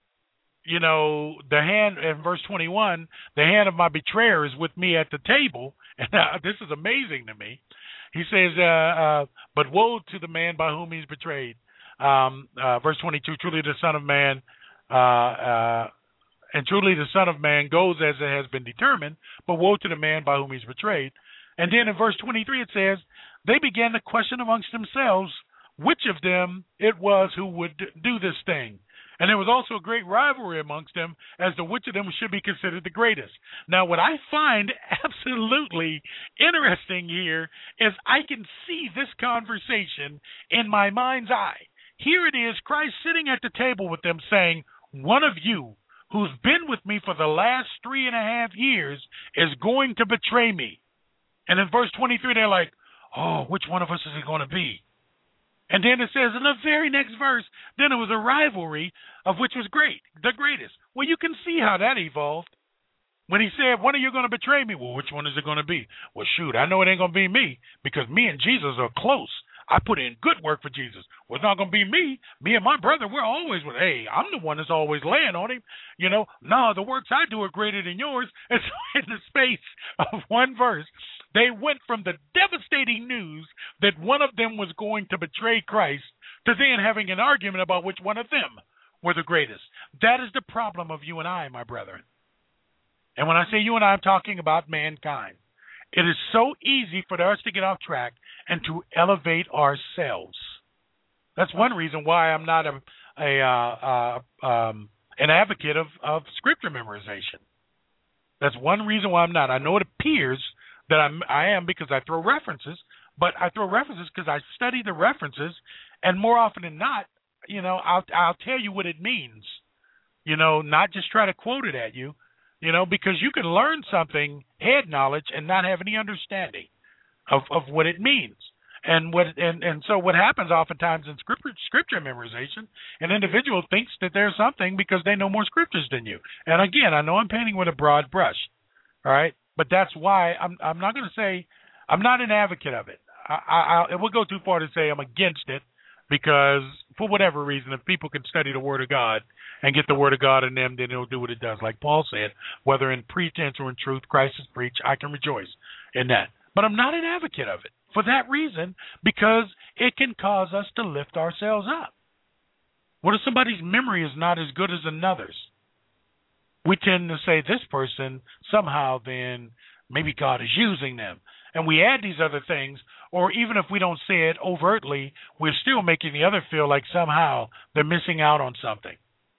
you know, the hand, in verse twenty-one, the hand of my betrayer is with me at the table, and uh, this is amazing to me. He says, uh, uh, but woe to the man by whom he's betrayed. Um, uh, verse twenty-two, truly the Son of Man, uh, uh, and truly the Son of Man goes as it has been determined, but woe to the man by whom he's betrayed. And then in verse twenty-three it says, they began to question amongst themselves which of them it was who would do this thing. And there was also a great rivalry amongst them as to which of them should be considered the greatest. Now, what I find absolutely interesting here is I can see this conversation in my mind's eye. Here it is, Christ sitting at the table with them saying, one of you who's been with me for the last three and a half years is going to betray me. And in verse twenty-three, they're like, oh, which one of us is it going to be? And then it says in the very next verse, then it was a rivalry of which was great, the greatest. Well, you can see how that evolved. When he said, when are you going to betray me? Well, which one is it going to be? Well, shoot, I know it ain't going to be me because me and Jesus are close. I put in good work for Jesus. Well, it's not going to be me. Me and my brother, we're always with, hey, I'm the one that's always laying on him. You know, no, the works I do are greater than yours. And so in the space of one verse, they went from the devastating news that one of them was going to betray Christ to then having an argument about which one of them were the greatest. That is the problem of you and I, my brethren. And when I say you and I, I'm talking about mankind. It is so easy for us to get off track and to elevate ourselves. That's one reason why I'm not a, a uh, uh, um, an advocate of, of scripture memorization. That's one reason why I'm not. I know it appears that I'm, I am because I throw references, but I throw references because I study the references, and more often than not, you know, I'll I'll tell you what it means. You know, not just try to quote it at you. You know, because you can learn something, head knowledge, and not have any understanding of, of what it means. And what and, and so what happens oftentimes in scripture, scripture memorization, an individual thinks that they're something because they know more scriptures than you. And again, I know I'm painting with a broad brush, all right? But that's why I'm I'm not going to say I'm not an advocate of it. I, I, I it would go too far to say I'm against it because for whatever reason, if people can study the Word of God and get the Word of God in them, then it'll do what it does. Like Paul said, whether in pretense or in truth, Christ is preached, I can rejoice in that. But I'm not an advocate of it for that reason, because it can cause us to lift ourselves up. What if somebody's memory is not as good as another's? We tend to say this person, somehow then maybe God is using them. And we add these other things, or even if we don't say it overtly, we're still making the other feel like somehow they're missing out on something.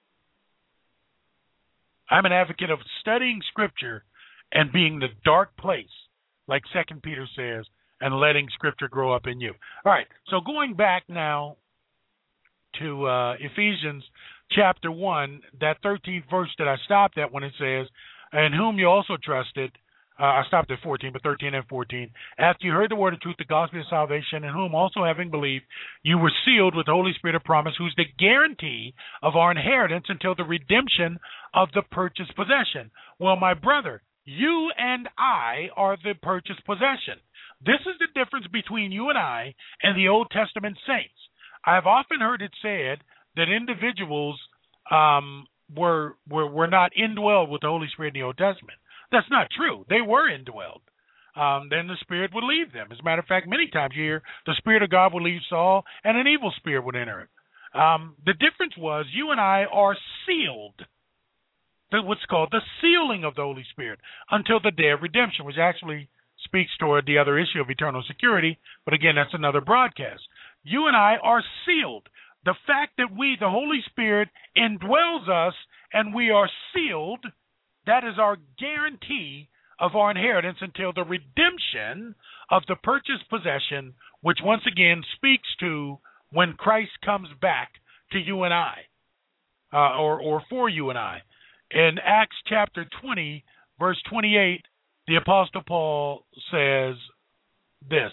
I'm an advocate of studying Scripture and being the dark place, like Second Peter says, and letting Scripture grow up in you. All right, so going back now to uh, Ephesians chapter one, that thirteenth verse that I stopped at when it says, in whom you also trusted, Uh, I stopped at fourteen, but thirteen and fourteen. After you heard the word of truth, the gospel of salvation, in whom also having believed, you were sealed with the Holy Spirit of promise, who's the guarantee of our inheritance until the redemption of the purchased possession. Well, my brother, you and I are the purchased possession. This is the difference between you and I and the Old Testament saints. I've often heard it said that individuals um, were, were were not indwelled with the Holy Spirit in the Old Testament. That's not true. They were indwelled. Um, then the Spirit would leave them. As a matter of fact, many times you hear the Spirit of God would leave Saul and an evil spirit would enter him. Um, the difference was you and I are sealed. That's what's called the sealing of the Holy Spirit until the day of redemption, which actually speaks toward the other issue of eternal security. But again, that's another broadcast. You and I are sealed. The fact that we, the Holy Spirit, indwells us and we are sealed, that is our guarantee of our inheritance until the redemption of the purchased possession, which once again speaks to when Christ comes back to you and I, uh, or, or for you and I. In Acts chapter twenty, verse twenty-eight, the Apostle Paul says this.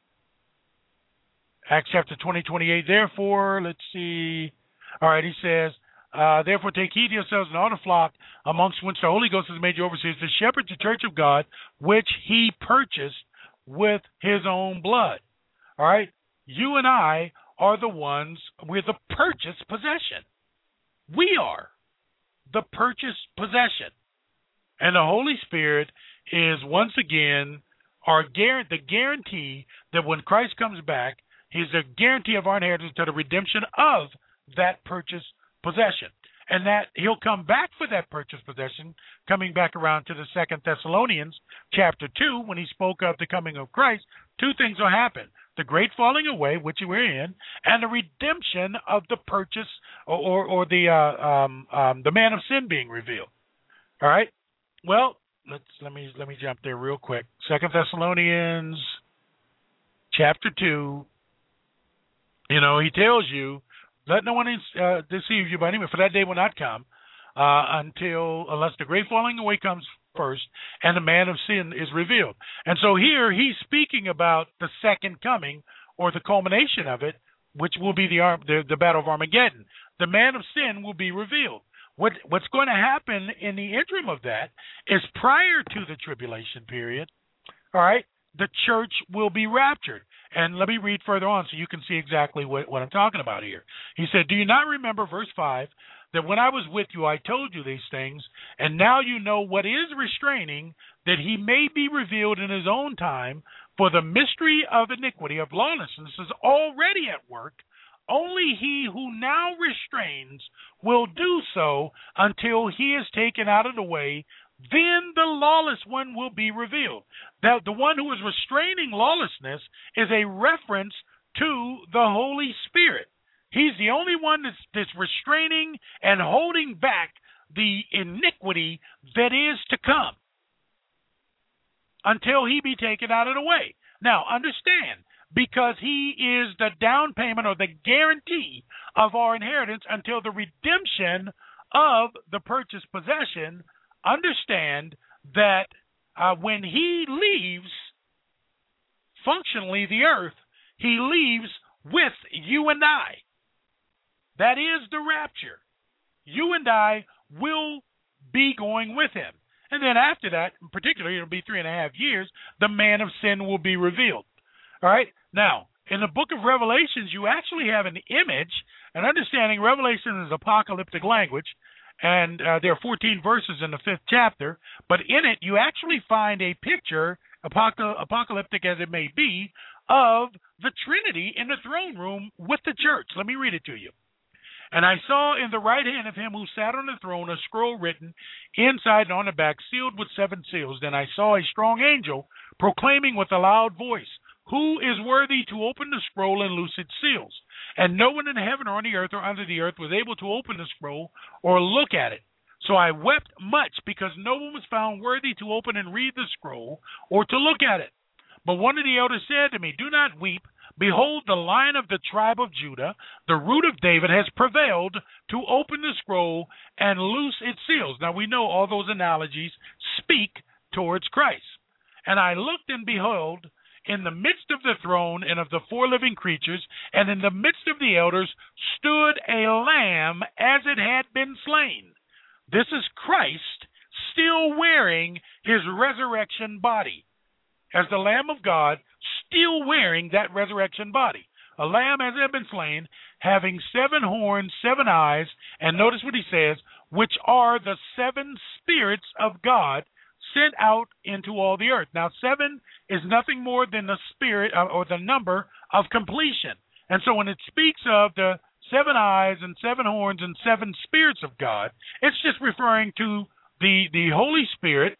Acts chapter twenty, twenty-eight, therefore, let's see. All right, he says, Uh, therefore, take heed to yourselves and all the flock amongst which the Holy Ghost has made you overseers, to shepherd the church of God, which he purchased with his own blood. All right? You and I are the ones, we're the purchased possession. We are the purchased possession. And the Holy Spirit is once again our guarantee, the guarantee that when Christ comes back, he's the guarantee of our inheritance to the redemption of that purchased possession, and that he'll come back for that purchased possession, coming back around to the Second Thessalonians chapter two, when he spoke of the coming of Christ. Two things will happen: the great falling away, which we're in, and the redemption of the purchase, or or, or the uh, um, um, the man of sin being revealed. All right. Well, let's let me let me jump there real quick. Second Thessalonians chapter two. You know, he tells you, let no one uh, deceive you by any means, for that day will not come uh, until, unless the great falling away comes first and the man of sin is revealed. And so here he's speaking about the second coming, or the culmination of it, which will be the, the, the battle of Armageddon. The man of sin will be revealed. What What's going to happen in the interim of that is, prior to the tribulation period, all right, the church will be raptured. And let me read further on so you can see exactly what, what I'm talking about here. He said, do you not remember, verse five, that when I was with you I told you these things, and now you know what is restraining, that he may be revealed in his own time, for the mystery of iniquity, of lawlessness, is already at work. Only he who now restrains will do so until he is taken out of the way. Then the lawless one will be revealed. That the one who is restraining lawlessness is a reference to the Holy Spirit. He's the only one that's, that's restraining and holding back the iniquity that is to come until he be taken out of the way. Now, understand, because he is the down payment or the guarantee of our inheritance until the redemption of the purchased possession, understand that uh, when he leaves, functionally, the earth, he leaves with you and I. That is the rapture. You and I will be going with him. And then after that, in particular, it'll be three and a half years, the man of sin will be revealed. All right? Now, in the book of Revelations, you actually have an image, and understanding Revelation is apocalyptic language, and uh, there are fourteen verses in the fifth chapter, but in it you actually find a picture, apocal- apocalyptic as it may be, of the Trinity in the throne room with the church. Let me read it to you. And I saw in the right hand of him who sat on the throne a scroll written inside and on the back, sealed with seven seals. Then I saw a strong angel proclaiming with a loud voice, who is worthy to open the scroll and loose its seals? And no one in heaven or on the earth or under the earth was able to open the scroll or look at it. So I wept much, because no one was found worthy to open and read the scroll or to look at it. But one of the elders said to me, do not weep. Behold, the Lion of the tribe of Judah, the root of David, has prevailed to open the scroll and loose its seals. Now we know all those analogies speak towards Christ. And I looked, and behold, in the midst of the throne and of the four living creatures, and in the midst of the elders, stood a lamb as it had been slain. This is Christ still wearing his resurrection body, as the Lamb of God, still wearing that resurrection body. A lamb as it had been slain, having seven horns, seven eyes, and notice what he says, which are the seven spirits of God sent out into all the earth. Now, seven is nothing more than the spirit uh, or the number of completion. And so when it speaks of the seven eyes and seven horns and seven spirits of God, it's just referring to the, the Holy Spirit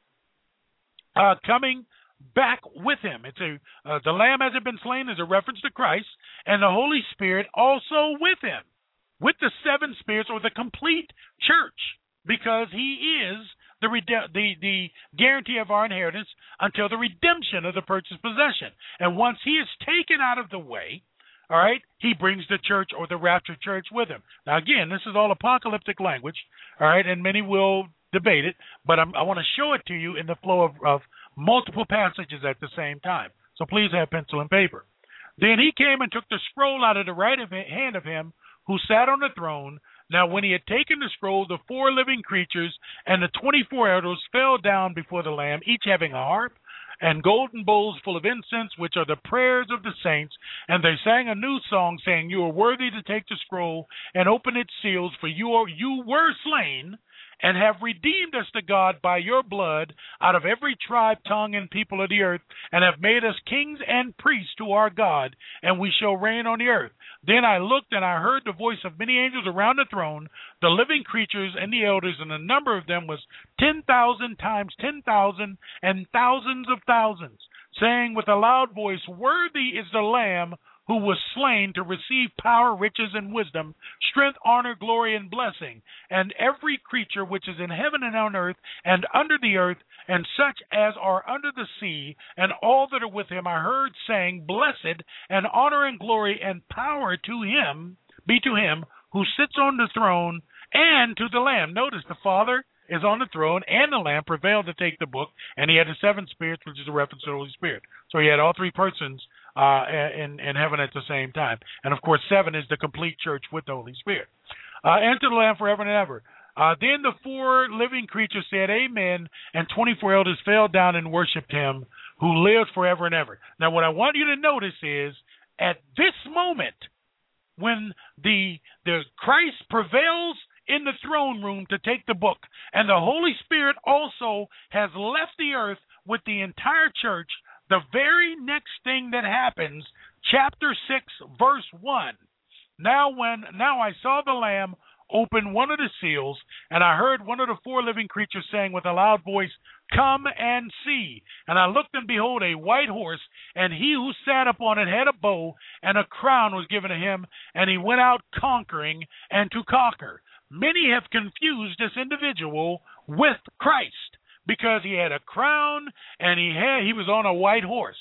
uh, coming back with him. It's a uh, the Lamb as it been slain is a reference to Christ, and the Holy Spirit also with him, with the seven spirits or the complete church, because he is the the the guarantee of our inheritance until the redemption of the purchased possession. And once he is taken out of the way, all right, he brings the church or the raptured church with him. Now, again, this is all apocalyptic language, all right, and many will debate it, but I'm, I want to show it to you in the flow of, of multiple passages at the same time. So please have pencil and paper. Then he came and took the scroll out of the right of hand of him who sat on the throne. Now when he had taken the scroll, the four living creatures and the twenty-four elders fell down before the Lamb, each having a harp and golden bowls full of incense, which are the prayers of the saints. And they sang a new song, saying, You are worthy to take the scroll and open its seals, for you are, you were slain, and have redeemed us to God by your blood out of every tribe, tongue, and people of the earth, and have made us kings and priests to our God, and we shall reign on the earth. Then I looked, and I heard the voice of many angels around the throne, the living creatures and the elders, and the number of them was ten thousand times ten thousand and thousands of thousands, saying with a loud voice, Worthy is the Lamb who was slain to receive power, riches, and wisdom, strength, honor, glory, and blessing. And every creature which is in heaven and on earth and under the earth, and such as are under the sea, and all that are with him, I heard saying, Blessed, and honor, and glory, and power to him, be to him who sits on the throne, and to the Lamb. Notice the Father is on the throne, and the Lamb prevailed to take the book, and he had the seven spirits, which is a reference to the Holy Spirit. So he had all three persons uh, in, in heaven at the same time. And, of course, seven is the complete church with the Holy Spirit. Uh, and to the Lamb forever and ever. Uh, then the four living creatures said, Amen, and twenty-four elders fell down and worshipped him who lives forever and ever. Now, what I want you to notice is, at this moment, when the the Christ prevails in the throne room to take the book, and the Holy Spirit also has left the earth with the entire church, the very next thing that happens, chapter six, verse one. Now when now I saw the Lamb open one of the seals, and I heard one of the four living creatures saying with a loud voice, Come and see. And I looked, and behold, a white horse, and he who sat upon it had a bow, and a crown was given to him, and he went out conquering and to conquer. Many have confused this individual with Christ, because he had a crown and he had he was on a white horse.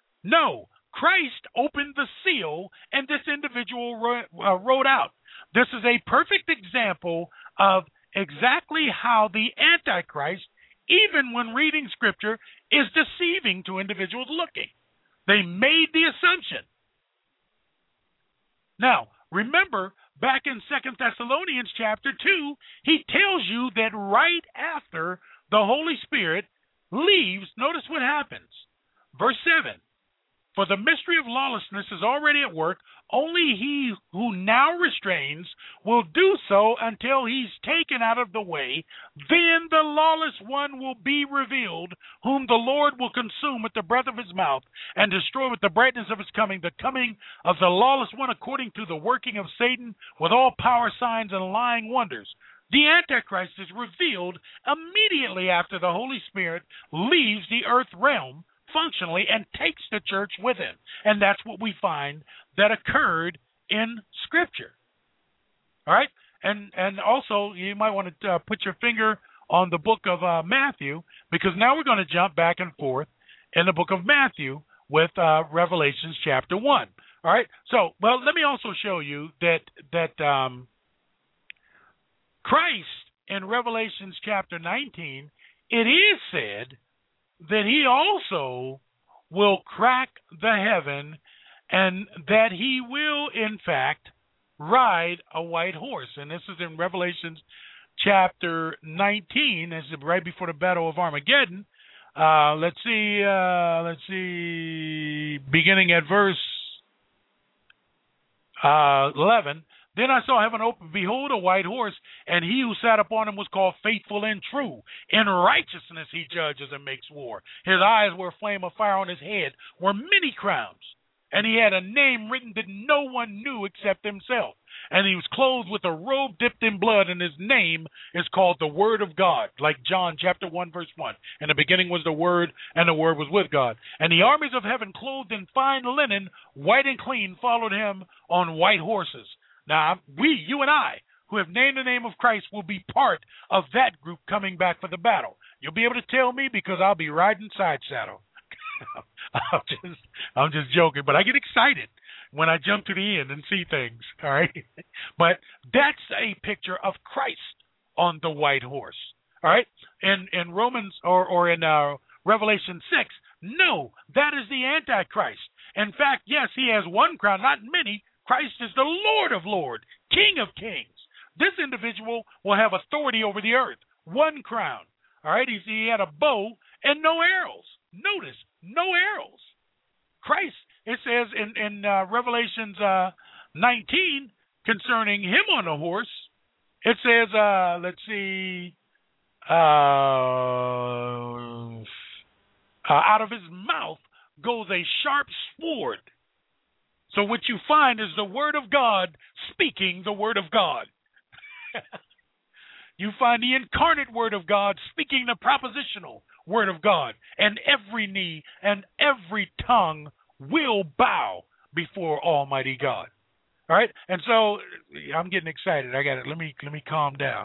No, Christ opened the seal, and this individual wrote, uh, wrote out. This is a perfect example of exactly how the Antichrist, even when reading Scripture, is deceiving to individuals looking. They made the assumption. Now, remember, back in Second Thessalonians chapter two, he tells you that right after the Holy Spirit leaves, notice what happens. Verse seven, For the mystery of lawlessness is already at work. Only he who now restrains will do so until he's taken out of the way. Then the lawless one will be revealed, whom the Lord will consume with the breath of his mouth and destroy with the brightness of his coming. The coming of the lawless one according to the working of Satan with all power, signs, and lying wonders. The Antichrist is revealed immediately after the Holy Spirit leaves the earth realm functionally and takes the church with him. And that's what we find that occurred in Scripture. All right? And and also, you might want to uh, put your finger on the book of uh, Matthew, because now we're going to jump back and forth in the book of Matthew with uh, Revelations chapter one. All right? So, well, let me also show you that, that um, Christ in Revelations chapter nineteen, it is said that he also will crack the heaven, and that he will, in fact, ride a white horse. And this is in Revelation chapter nineteen. This is right before the Battle of Armageddon. Uh, let's see, uh, let's see, beginning at verse uh, eleven. Then I saw heaven open, behold, a white horse, and he who sat upon him was called Faithful and True. In righteousness he judges and makes war. His eyes were a flame of fire, on his head were many crowns. And he had a name written that no one knew except himself. And he was clothed with a robe dipped in blood, and his name is called the Word of God, like John chapter one, verse one. In the beginning was the Word, and the Word was with God. And the armies of heaven, clothed in fine linen, white and clean, followed him on white horses. Now, we, you and I, who have named the name of Christ, will be part of that group coming back for the battle. You'll be able to tell me because I'll be riding side saddle. I'm just, I'm just joking, but I get excited when I jump to the end and see things. All right, but that's a picture of Christ on the white horse. All right, in in Romans or or in uh, Revelation six, no, that is the Antichrist. In fact, yes, he has one crown, not many. Christ is the Lord of lords, King of kings. This individual will have authority over the earth. One crown. All right, he, he had a bow and no arrows. Notice, no arrows. Christ, it says in, in uh, Revelations uh, nineteen, concerning him on a horse, it says, uh, let's see, uh, uh, out of his mouth goes a sharp sword. So what you find is the Word of God speaking the Word of God. You find the incarnate Word of God speaking the propositional Word of God. And every knee and every tongue will bow before Almighty God. All right? And so I'm getting excited. I got it. Let me let me calm down.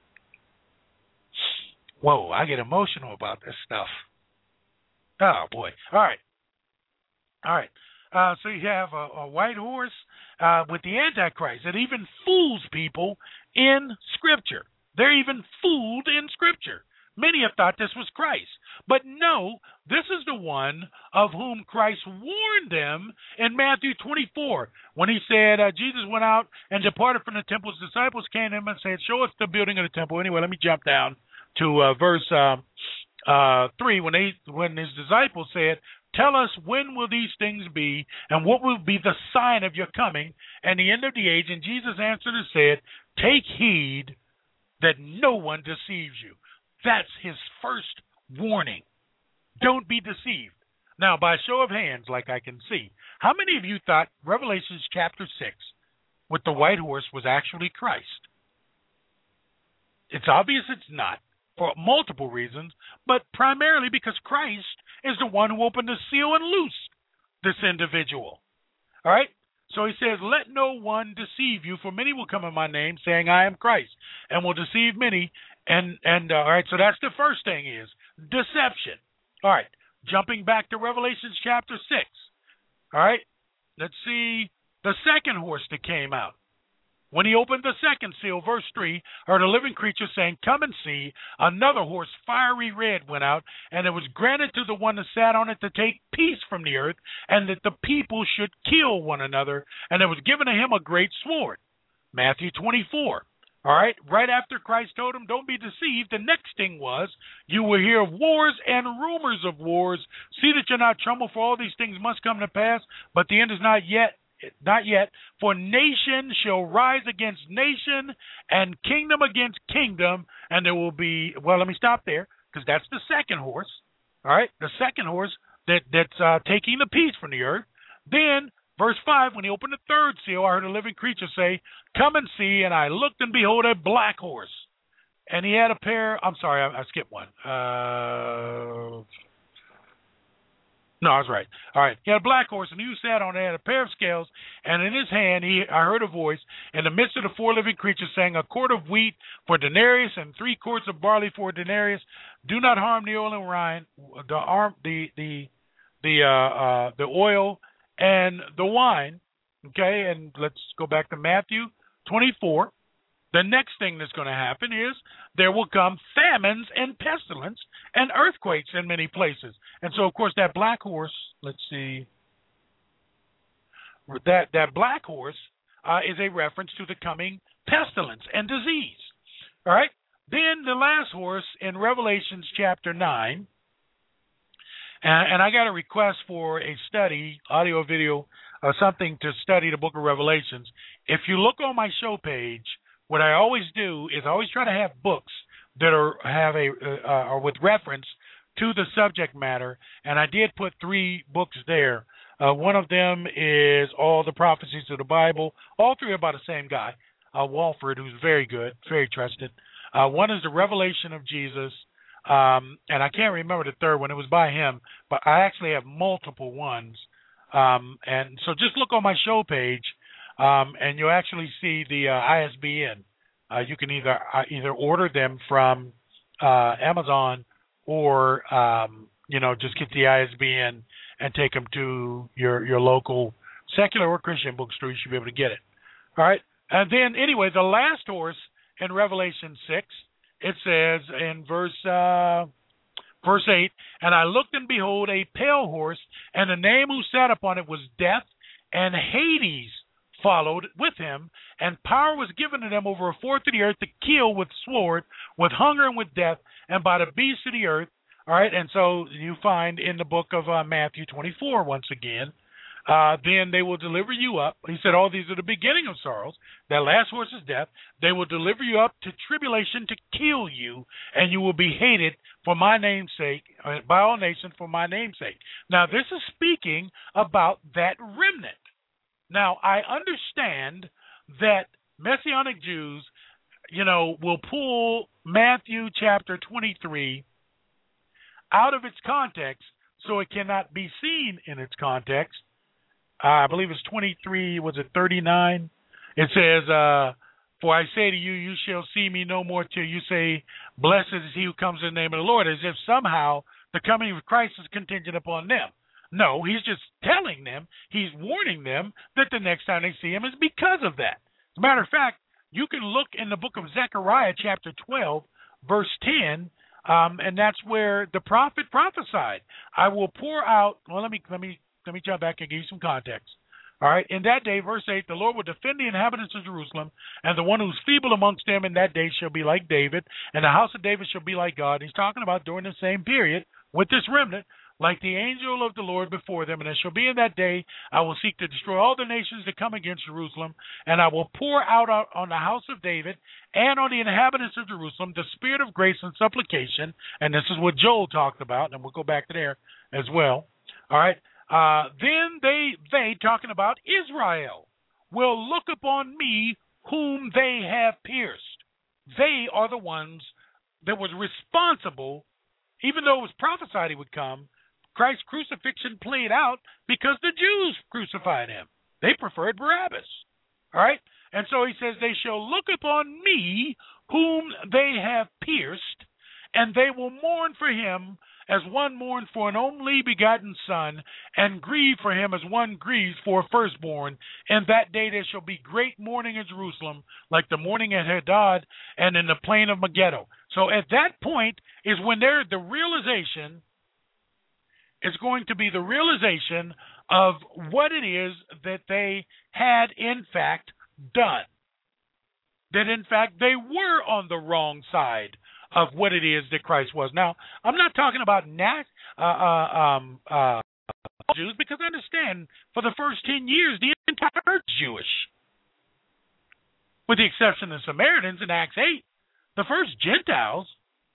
Whoa, I get emotional about this stuff. Oh, boy. All right. All right. Uh, so you have a, a white horse uh, with the Antichrist. It even fools people in Scripture. They're even fooled in Scripture. Many have thought this was Christ. But no, this is the one of whom Christ warned them in Matthew twenty-four when he said, uh, Jesus went out and departed from the temple. His disciples came to him and said, show us the building of the temple. Anyway, let me jump down to uh, verse uh, uh, three when, they, when his disciples said, tell us, when will these things be, and what will be the sign of your coming and the end of the age? And Jesus answered and said, take heed that no one deceives you. That's his first warning. Don't be deceived. Now, by a show of hands, like I can see, how many of you thought Revelation chapter six with the white horse was actually Christ? It's obvious it's not, for multiple reasons, but primarily because Christ is the one who opened the seal and loosed this individual. All right? So he says, let no one deceive you, for many will come in my name, saying, I am Christ, and will deceive many. And, and uh, all right, so that's the first thing is deception. All right, jumping back to Revelation chapter six. All right, let's see the second horse that came out. When he opened the second seal, verse three, heard a living creature saying, come and see. Another horse, fiery red, went out, and it was granted to the one that sat on it to take peace from the earth, and that the people should kill one another, and it was given to him a great sword. Matthew twenty-four. All right, right after Christ told him, don't be deceived, the next thing was, you will hear of wars and rumors of wars. See that you're not troubled, for all these things must come to pass, but the end is not yet. Not yet, for nation shall rise against nation and kingdom against kingdom, and there will be, well, let me stop there, because that's the second horse, all right, the second horse that that's uh, taking the peace from the earth. Then, verse five, when he opened the third seal, I heard a living creature say, come and see, and I looked, and behold, a black horse, and he had a pair, I'm sorry, I, I skipped one, uh... No, I was right. All right. He had a black horse, and he who sat on it had a pair of scales, and in his hand he I heard a voice in the midst of the four living creatures saying, a quart of wheat for a denarius and three quarts of barley for a denarius. Do not harm the oil and wine, the arm, the the the uh, uh, the oil and the wine. Okay, and let's go back to Matthew twenty-four. The next thing that's going to happen is there will come famines and pestilence and earthquakes in many places. And so, of course, that black horse, let's see, that, that black horse uh, is a reference to the coming pestilence and disease. All right? Then the last horse in Revelations chapter nine, and, and I got a request for a study, audio, video, or something to study the book of Revelations. If you look on my show page, what I always do is I always try to have books that are have a uh, are with reference to the subject matter, and I did put three books there. Uh, one of them is All the Prophecies of the Bible. All three are by the same guy, uh, Walford, who's very good, very trusted. Uh, one is the Revelation of Jesus, um, and I can't remember the third one. It was by him, but I actually have multiple ones. Um, and so just look on my show page, um, and you'll actually see the uh, I S B N. Uh, you can either uh, either order them from uh, Amazon or um, you know just get the I S B N and take them to your your local secular or Christian bookstore. You should be able to get it. All right, and then anyway, the last horse in Revelation six, it says in verse uh, verse eight, and I looked and behold a pale horse, and the name who sat upon it was Death, and Hades followed with him, and power was given to them over a fourth of the earth to kill with sword, with hunger and with death, and by the beasts of the earth. All right, and so you find in the book of uh, Matthew twenty-four once again, Uh, then they will deliver you up. He said, all these are the beginning of sorrows. That last horse is death. They will deliver you up to tribulation to kill you, and you will be hated for my name's sake, uh, by all nations for my name's sake. Now, this is speaking about that remnant. Now, I understand that Messianic Jews, you know, will pull Matthew chapter twenty-three out of its context so it cannot be seen in its context. Uh, I believe it's twenty-three, was it thirty-nine? It says, uh, for I say to you, you shall see me no more till you say, blessed is he who comes in the name of the Lord, as if somehow the coming of Christ is contingent upon them. No, he's just telling them, he's warning them that the next time they see him is because of that. As a matter of fact, you can look in the book of Zechariah, chapter twelve, verse ten, um, and that's where the prophet prophesied. I will pour out, well, let me, let me, Let me jump back and give you some context. All right. In that day, verse eight, the Lord will defend the inhabitants of Jerusalem, and the one who's feeble amongst them in that day shall be like David, and the house of David shall be like God. He's talking about during the same period with this remnant, like the angel of the Lord before them. And it shall be in that day, I will seek to destroy all the nations that come against Jerusalem, and I will pour out on the house of David and on the inhabitants of Jerusalem the spirit of grace and supplication. And this is what Joel talked about, and we'll go back to there as well. All right. Uh, then they, they, talking about Israel, will look upon me whom they have pierced. They are the ones that was responsible, even though it was prophesied he would come, Christ's crucifixion played out because the Jews crucified him. They preferred Barabbas. All right? And so he says, they shall look upon me whom they have pierced, and they will mourn for him as one mourns for an only begotten son, and grieve for him as one grieves for a firstborn. In that day there shall be great mourning in Jerusalem, like the mourning at Hadad and in the plain of Megiddo. So at that point is when there the realization is going to be the realization of what it is that they had in fact done. That in fact they were on the wrong side of what it is that Christ was. Now, I'm not talking about nat, uh, uh, um, uh, Jews, because I understand for the first ten years the entire church is Jewish, with the exception of the Samaritans in Acts eight. The first Gentiles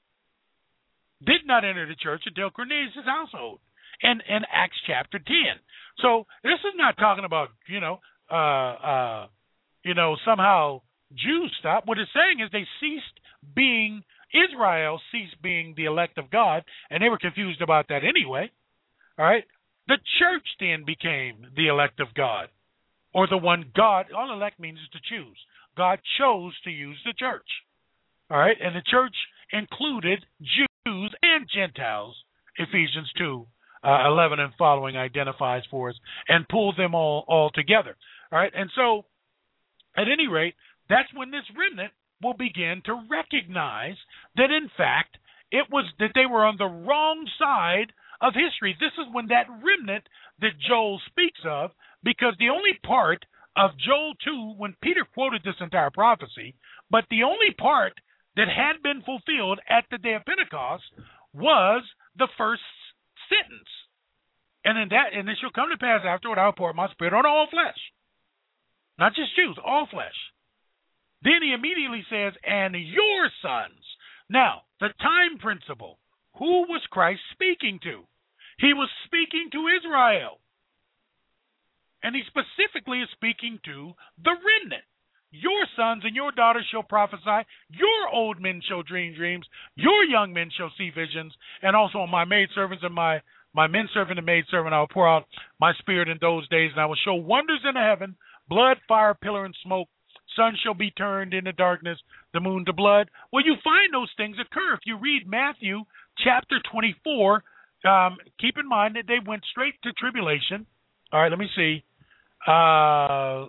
did not enter the church until Cornelius' household, and in Acts chapter ten. So this is not talking about you know, uh, uh, you know, somehow Jews stopped. What it's saying is they ceased being. Israel ceased being the elect of God, and they were confused about that anyway. All right? The church then became the elect of God, or the one God, all elect means is to choose. God chose to use the church. All right? And the church included Jews and Gentiles, Ephesians two, uh, eleven and following identifies for us, and pulled them all, all together. All right? And so, at any rate, that's when this remnant will begin to recognize that, in fact, it was that they were on the wrong side of history. This is when that remnant that Joel speaks of, because the only part of Joel two, when Peter quoted this entire prophecy, but the only part that had been fulfilled at the day of Pentecost was the first sentence. And in that, and it shall come to pass afterward, I will pour my spirit on all flesh. Not just Jews, all flesh. Then he immediately says, and your sons. Now, the time principle. Who was Christ speaking to? He was speaking to Israel. And he specifically is speaking to the remnant. Your sons and your daughters shall prophesy. Your old men shall dream dreams. Your young men shall see visions. And also on my maidservants and my, my men servant and maidservant, I will pour out my spirit in those days, and I will show wonders in the heaven, blood, fire, pillar, and smoke. Sun shall be turned into darkness, the moon to blood. Well, you find those things occur. If you read Matthew chapter twenty-four, um, keep in mind that they went straight to tribulation. All right, let me see. Uh,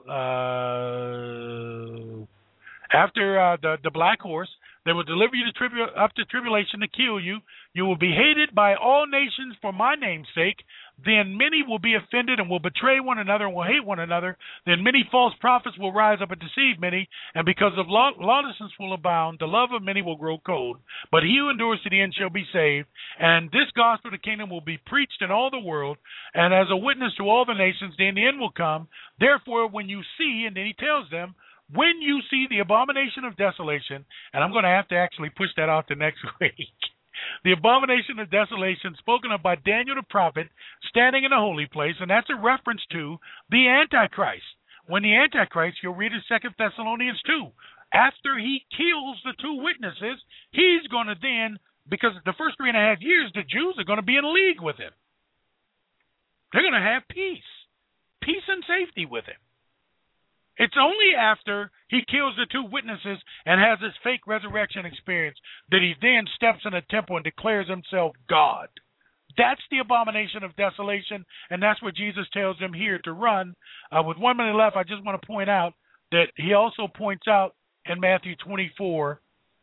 uh, after uh, the, the black horse, they will deliver you to tribu- up to tribulation to kill you. You will be hated by all nations for my name's sake. Then many will be offended and will betray one another and will hate one another. Then many false prophets will rise up and deceive many. And because of law- lawlessness will abound, the love of many will grow cold. But he who endures to the end shall be saved. And this gospel of the kingdom will be preached in all the world, and as a witness to all the nations, then the end will come. Therefore, when you see, and then he tells them, when you see the abomination of desolation, and I'm going to have to actually push that off to next week, the abomination of desolation spoken of by Daniel the prophet standing in the holy place, and that's a reference to the Antichrist. When the Antichrist, you'll read in Second Thessalonians two, after he kills the two witnesses, he's going to then, because the first three and a half years, the Jews are going to be in league with him. They're going to have peace, peace and safety with him. It's only after he kills the two witnesses and has this fake resurrection experience that he then steps in a temple and declares himself God. That's the abomination of desolation, and that's what Jesus tells them here to run. Uh, with one minute left, I just want to point out that he also points out in Matthew twenty-four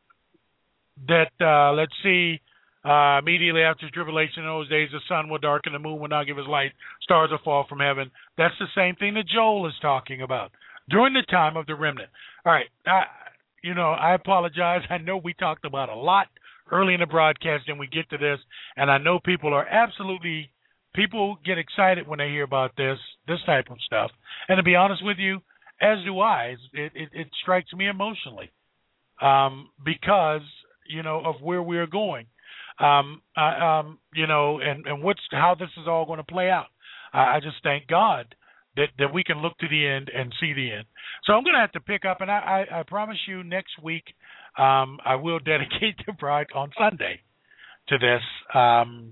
that, uh, let's see, uh, immediately after tribulation in those days, the sun will darken, the moon will not give his light, stars will fall from heaven. That's the same thing that Joel is talking about. During the time of the remnant. All right, I, you know, I apologize. I know we talked about a lot early in the broadcast, and we get to this, and I know people are absolutely, people get excited when they hear about this, this type of stuff. And to be honest with you, as do I, it, it, it strikes me emotionally um, because, you know, of where we're going, um, I, um, you know, and, and what's how this is all going to play out. I, I just thank God That, that we can look to the end and see the end. So I'm going to have to pick up, and I, I, I promise you next week um, I will dedicate the broadcast on Sunday to this. Um,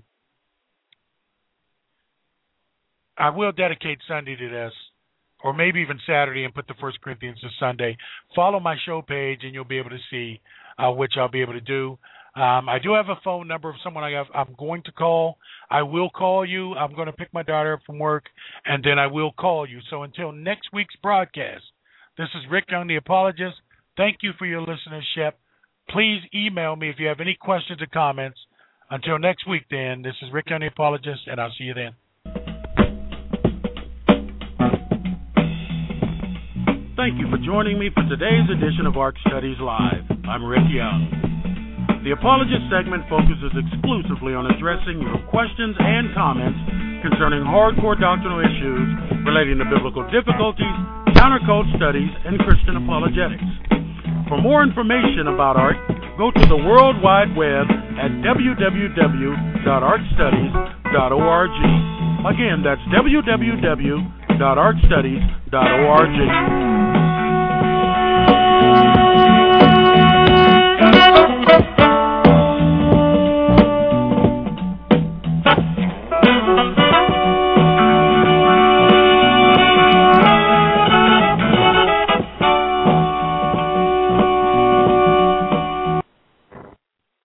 I will dedicate Sunday to this, or maybe even Saturday, and put the First Corinthians to Sunday. Follow my show page, and you'll be able to see uh, which I'll be able to do. Um, I do have a phone number of someone I have, I'm going to call. I will call you. I'm going to pick my daughter up from work, and then I will call you. So until next week's broadcast, this is Rick Young, the Apologist. Thank you for your listenership. Please email me if you have any questions or comments. Until next week, then, this is Rick Young, the Apologist, and I'll see you then. Thank you for joining me for today's edition of Ark Studies Live. I'm Rick Young. The Apologist segment focuses exclusively on addressing your questions and comments concerning hardcore doctrinal issues relating to biblical difficulties, countercult studies, and Christian apologetics. For more information about Ark, go to the World Wide Web at w w w dot ark studies dot org. Again, that's w w w dot ark studies dot org.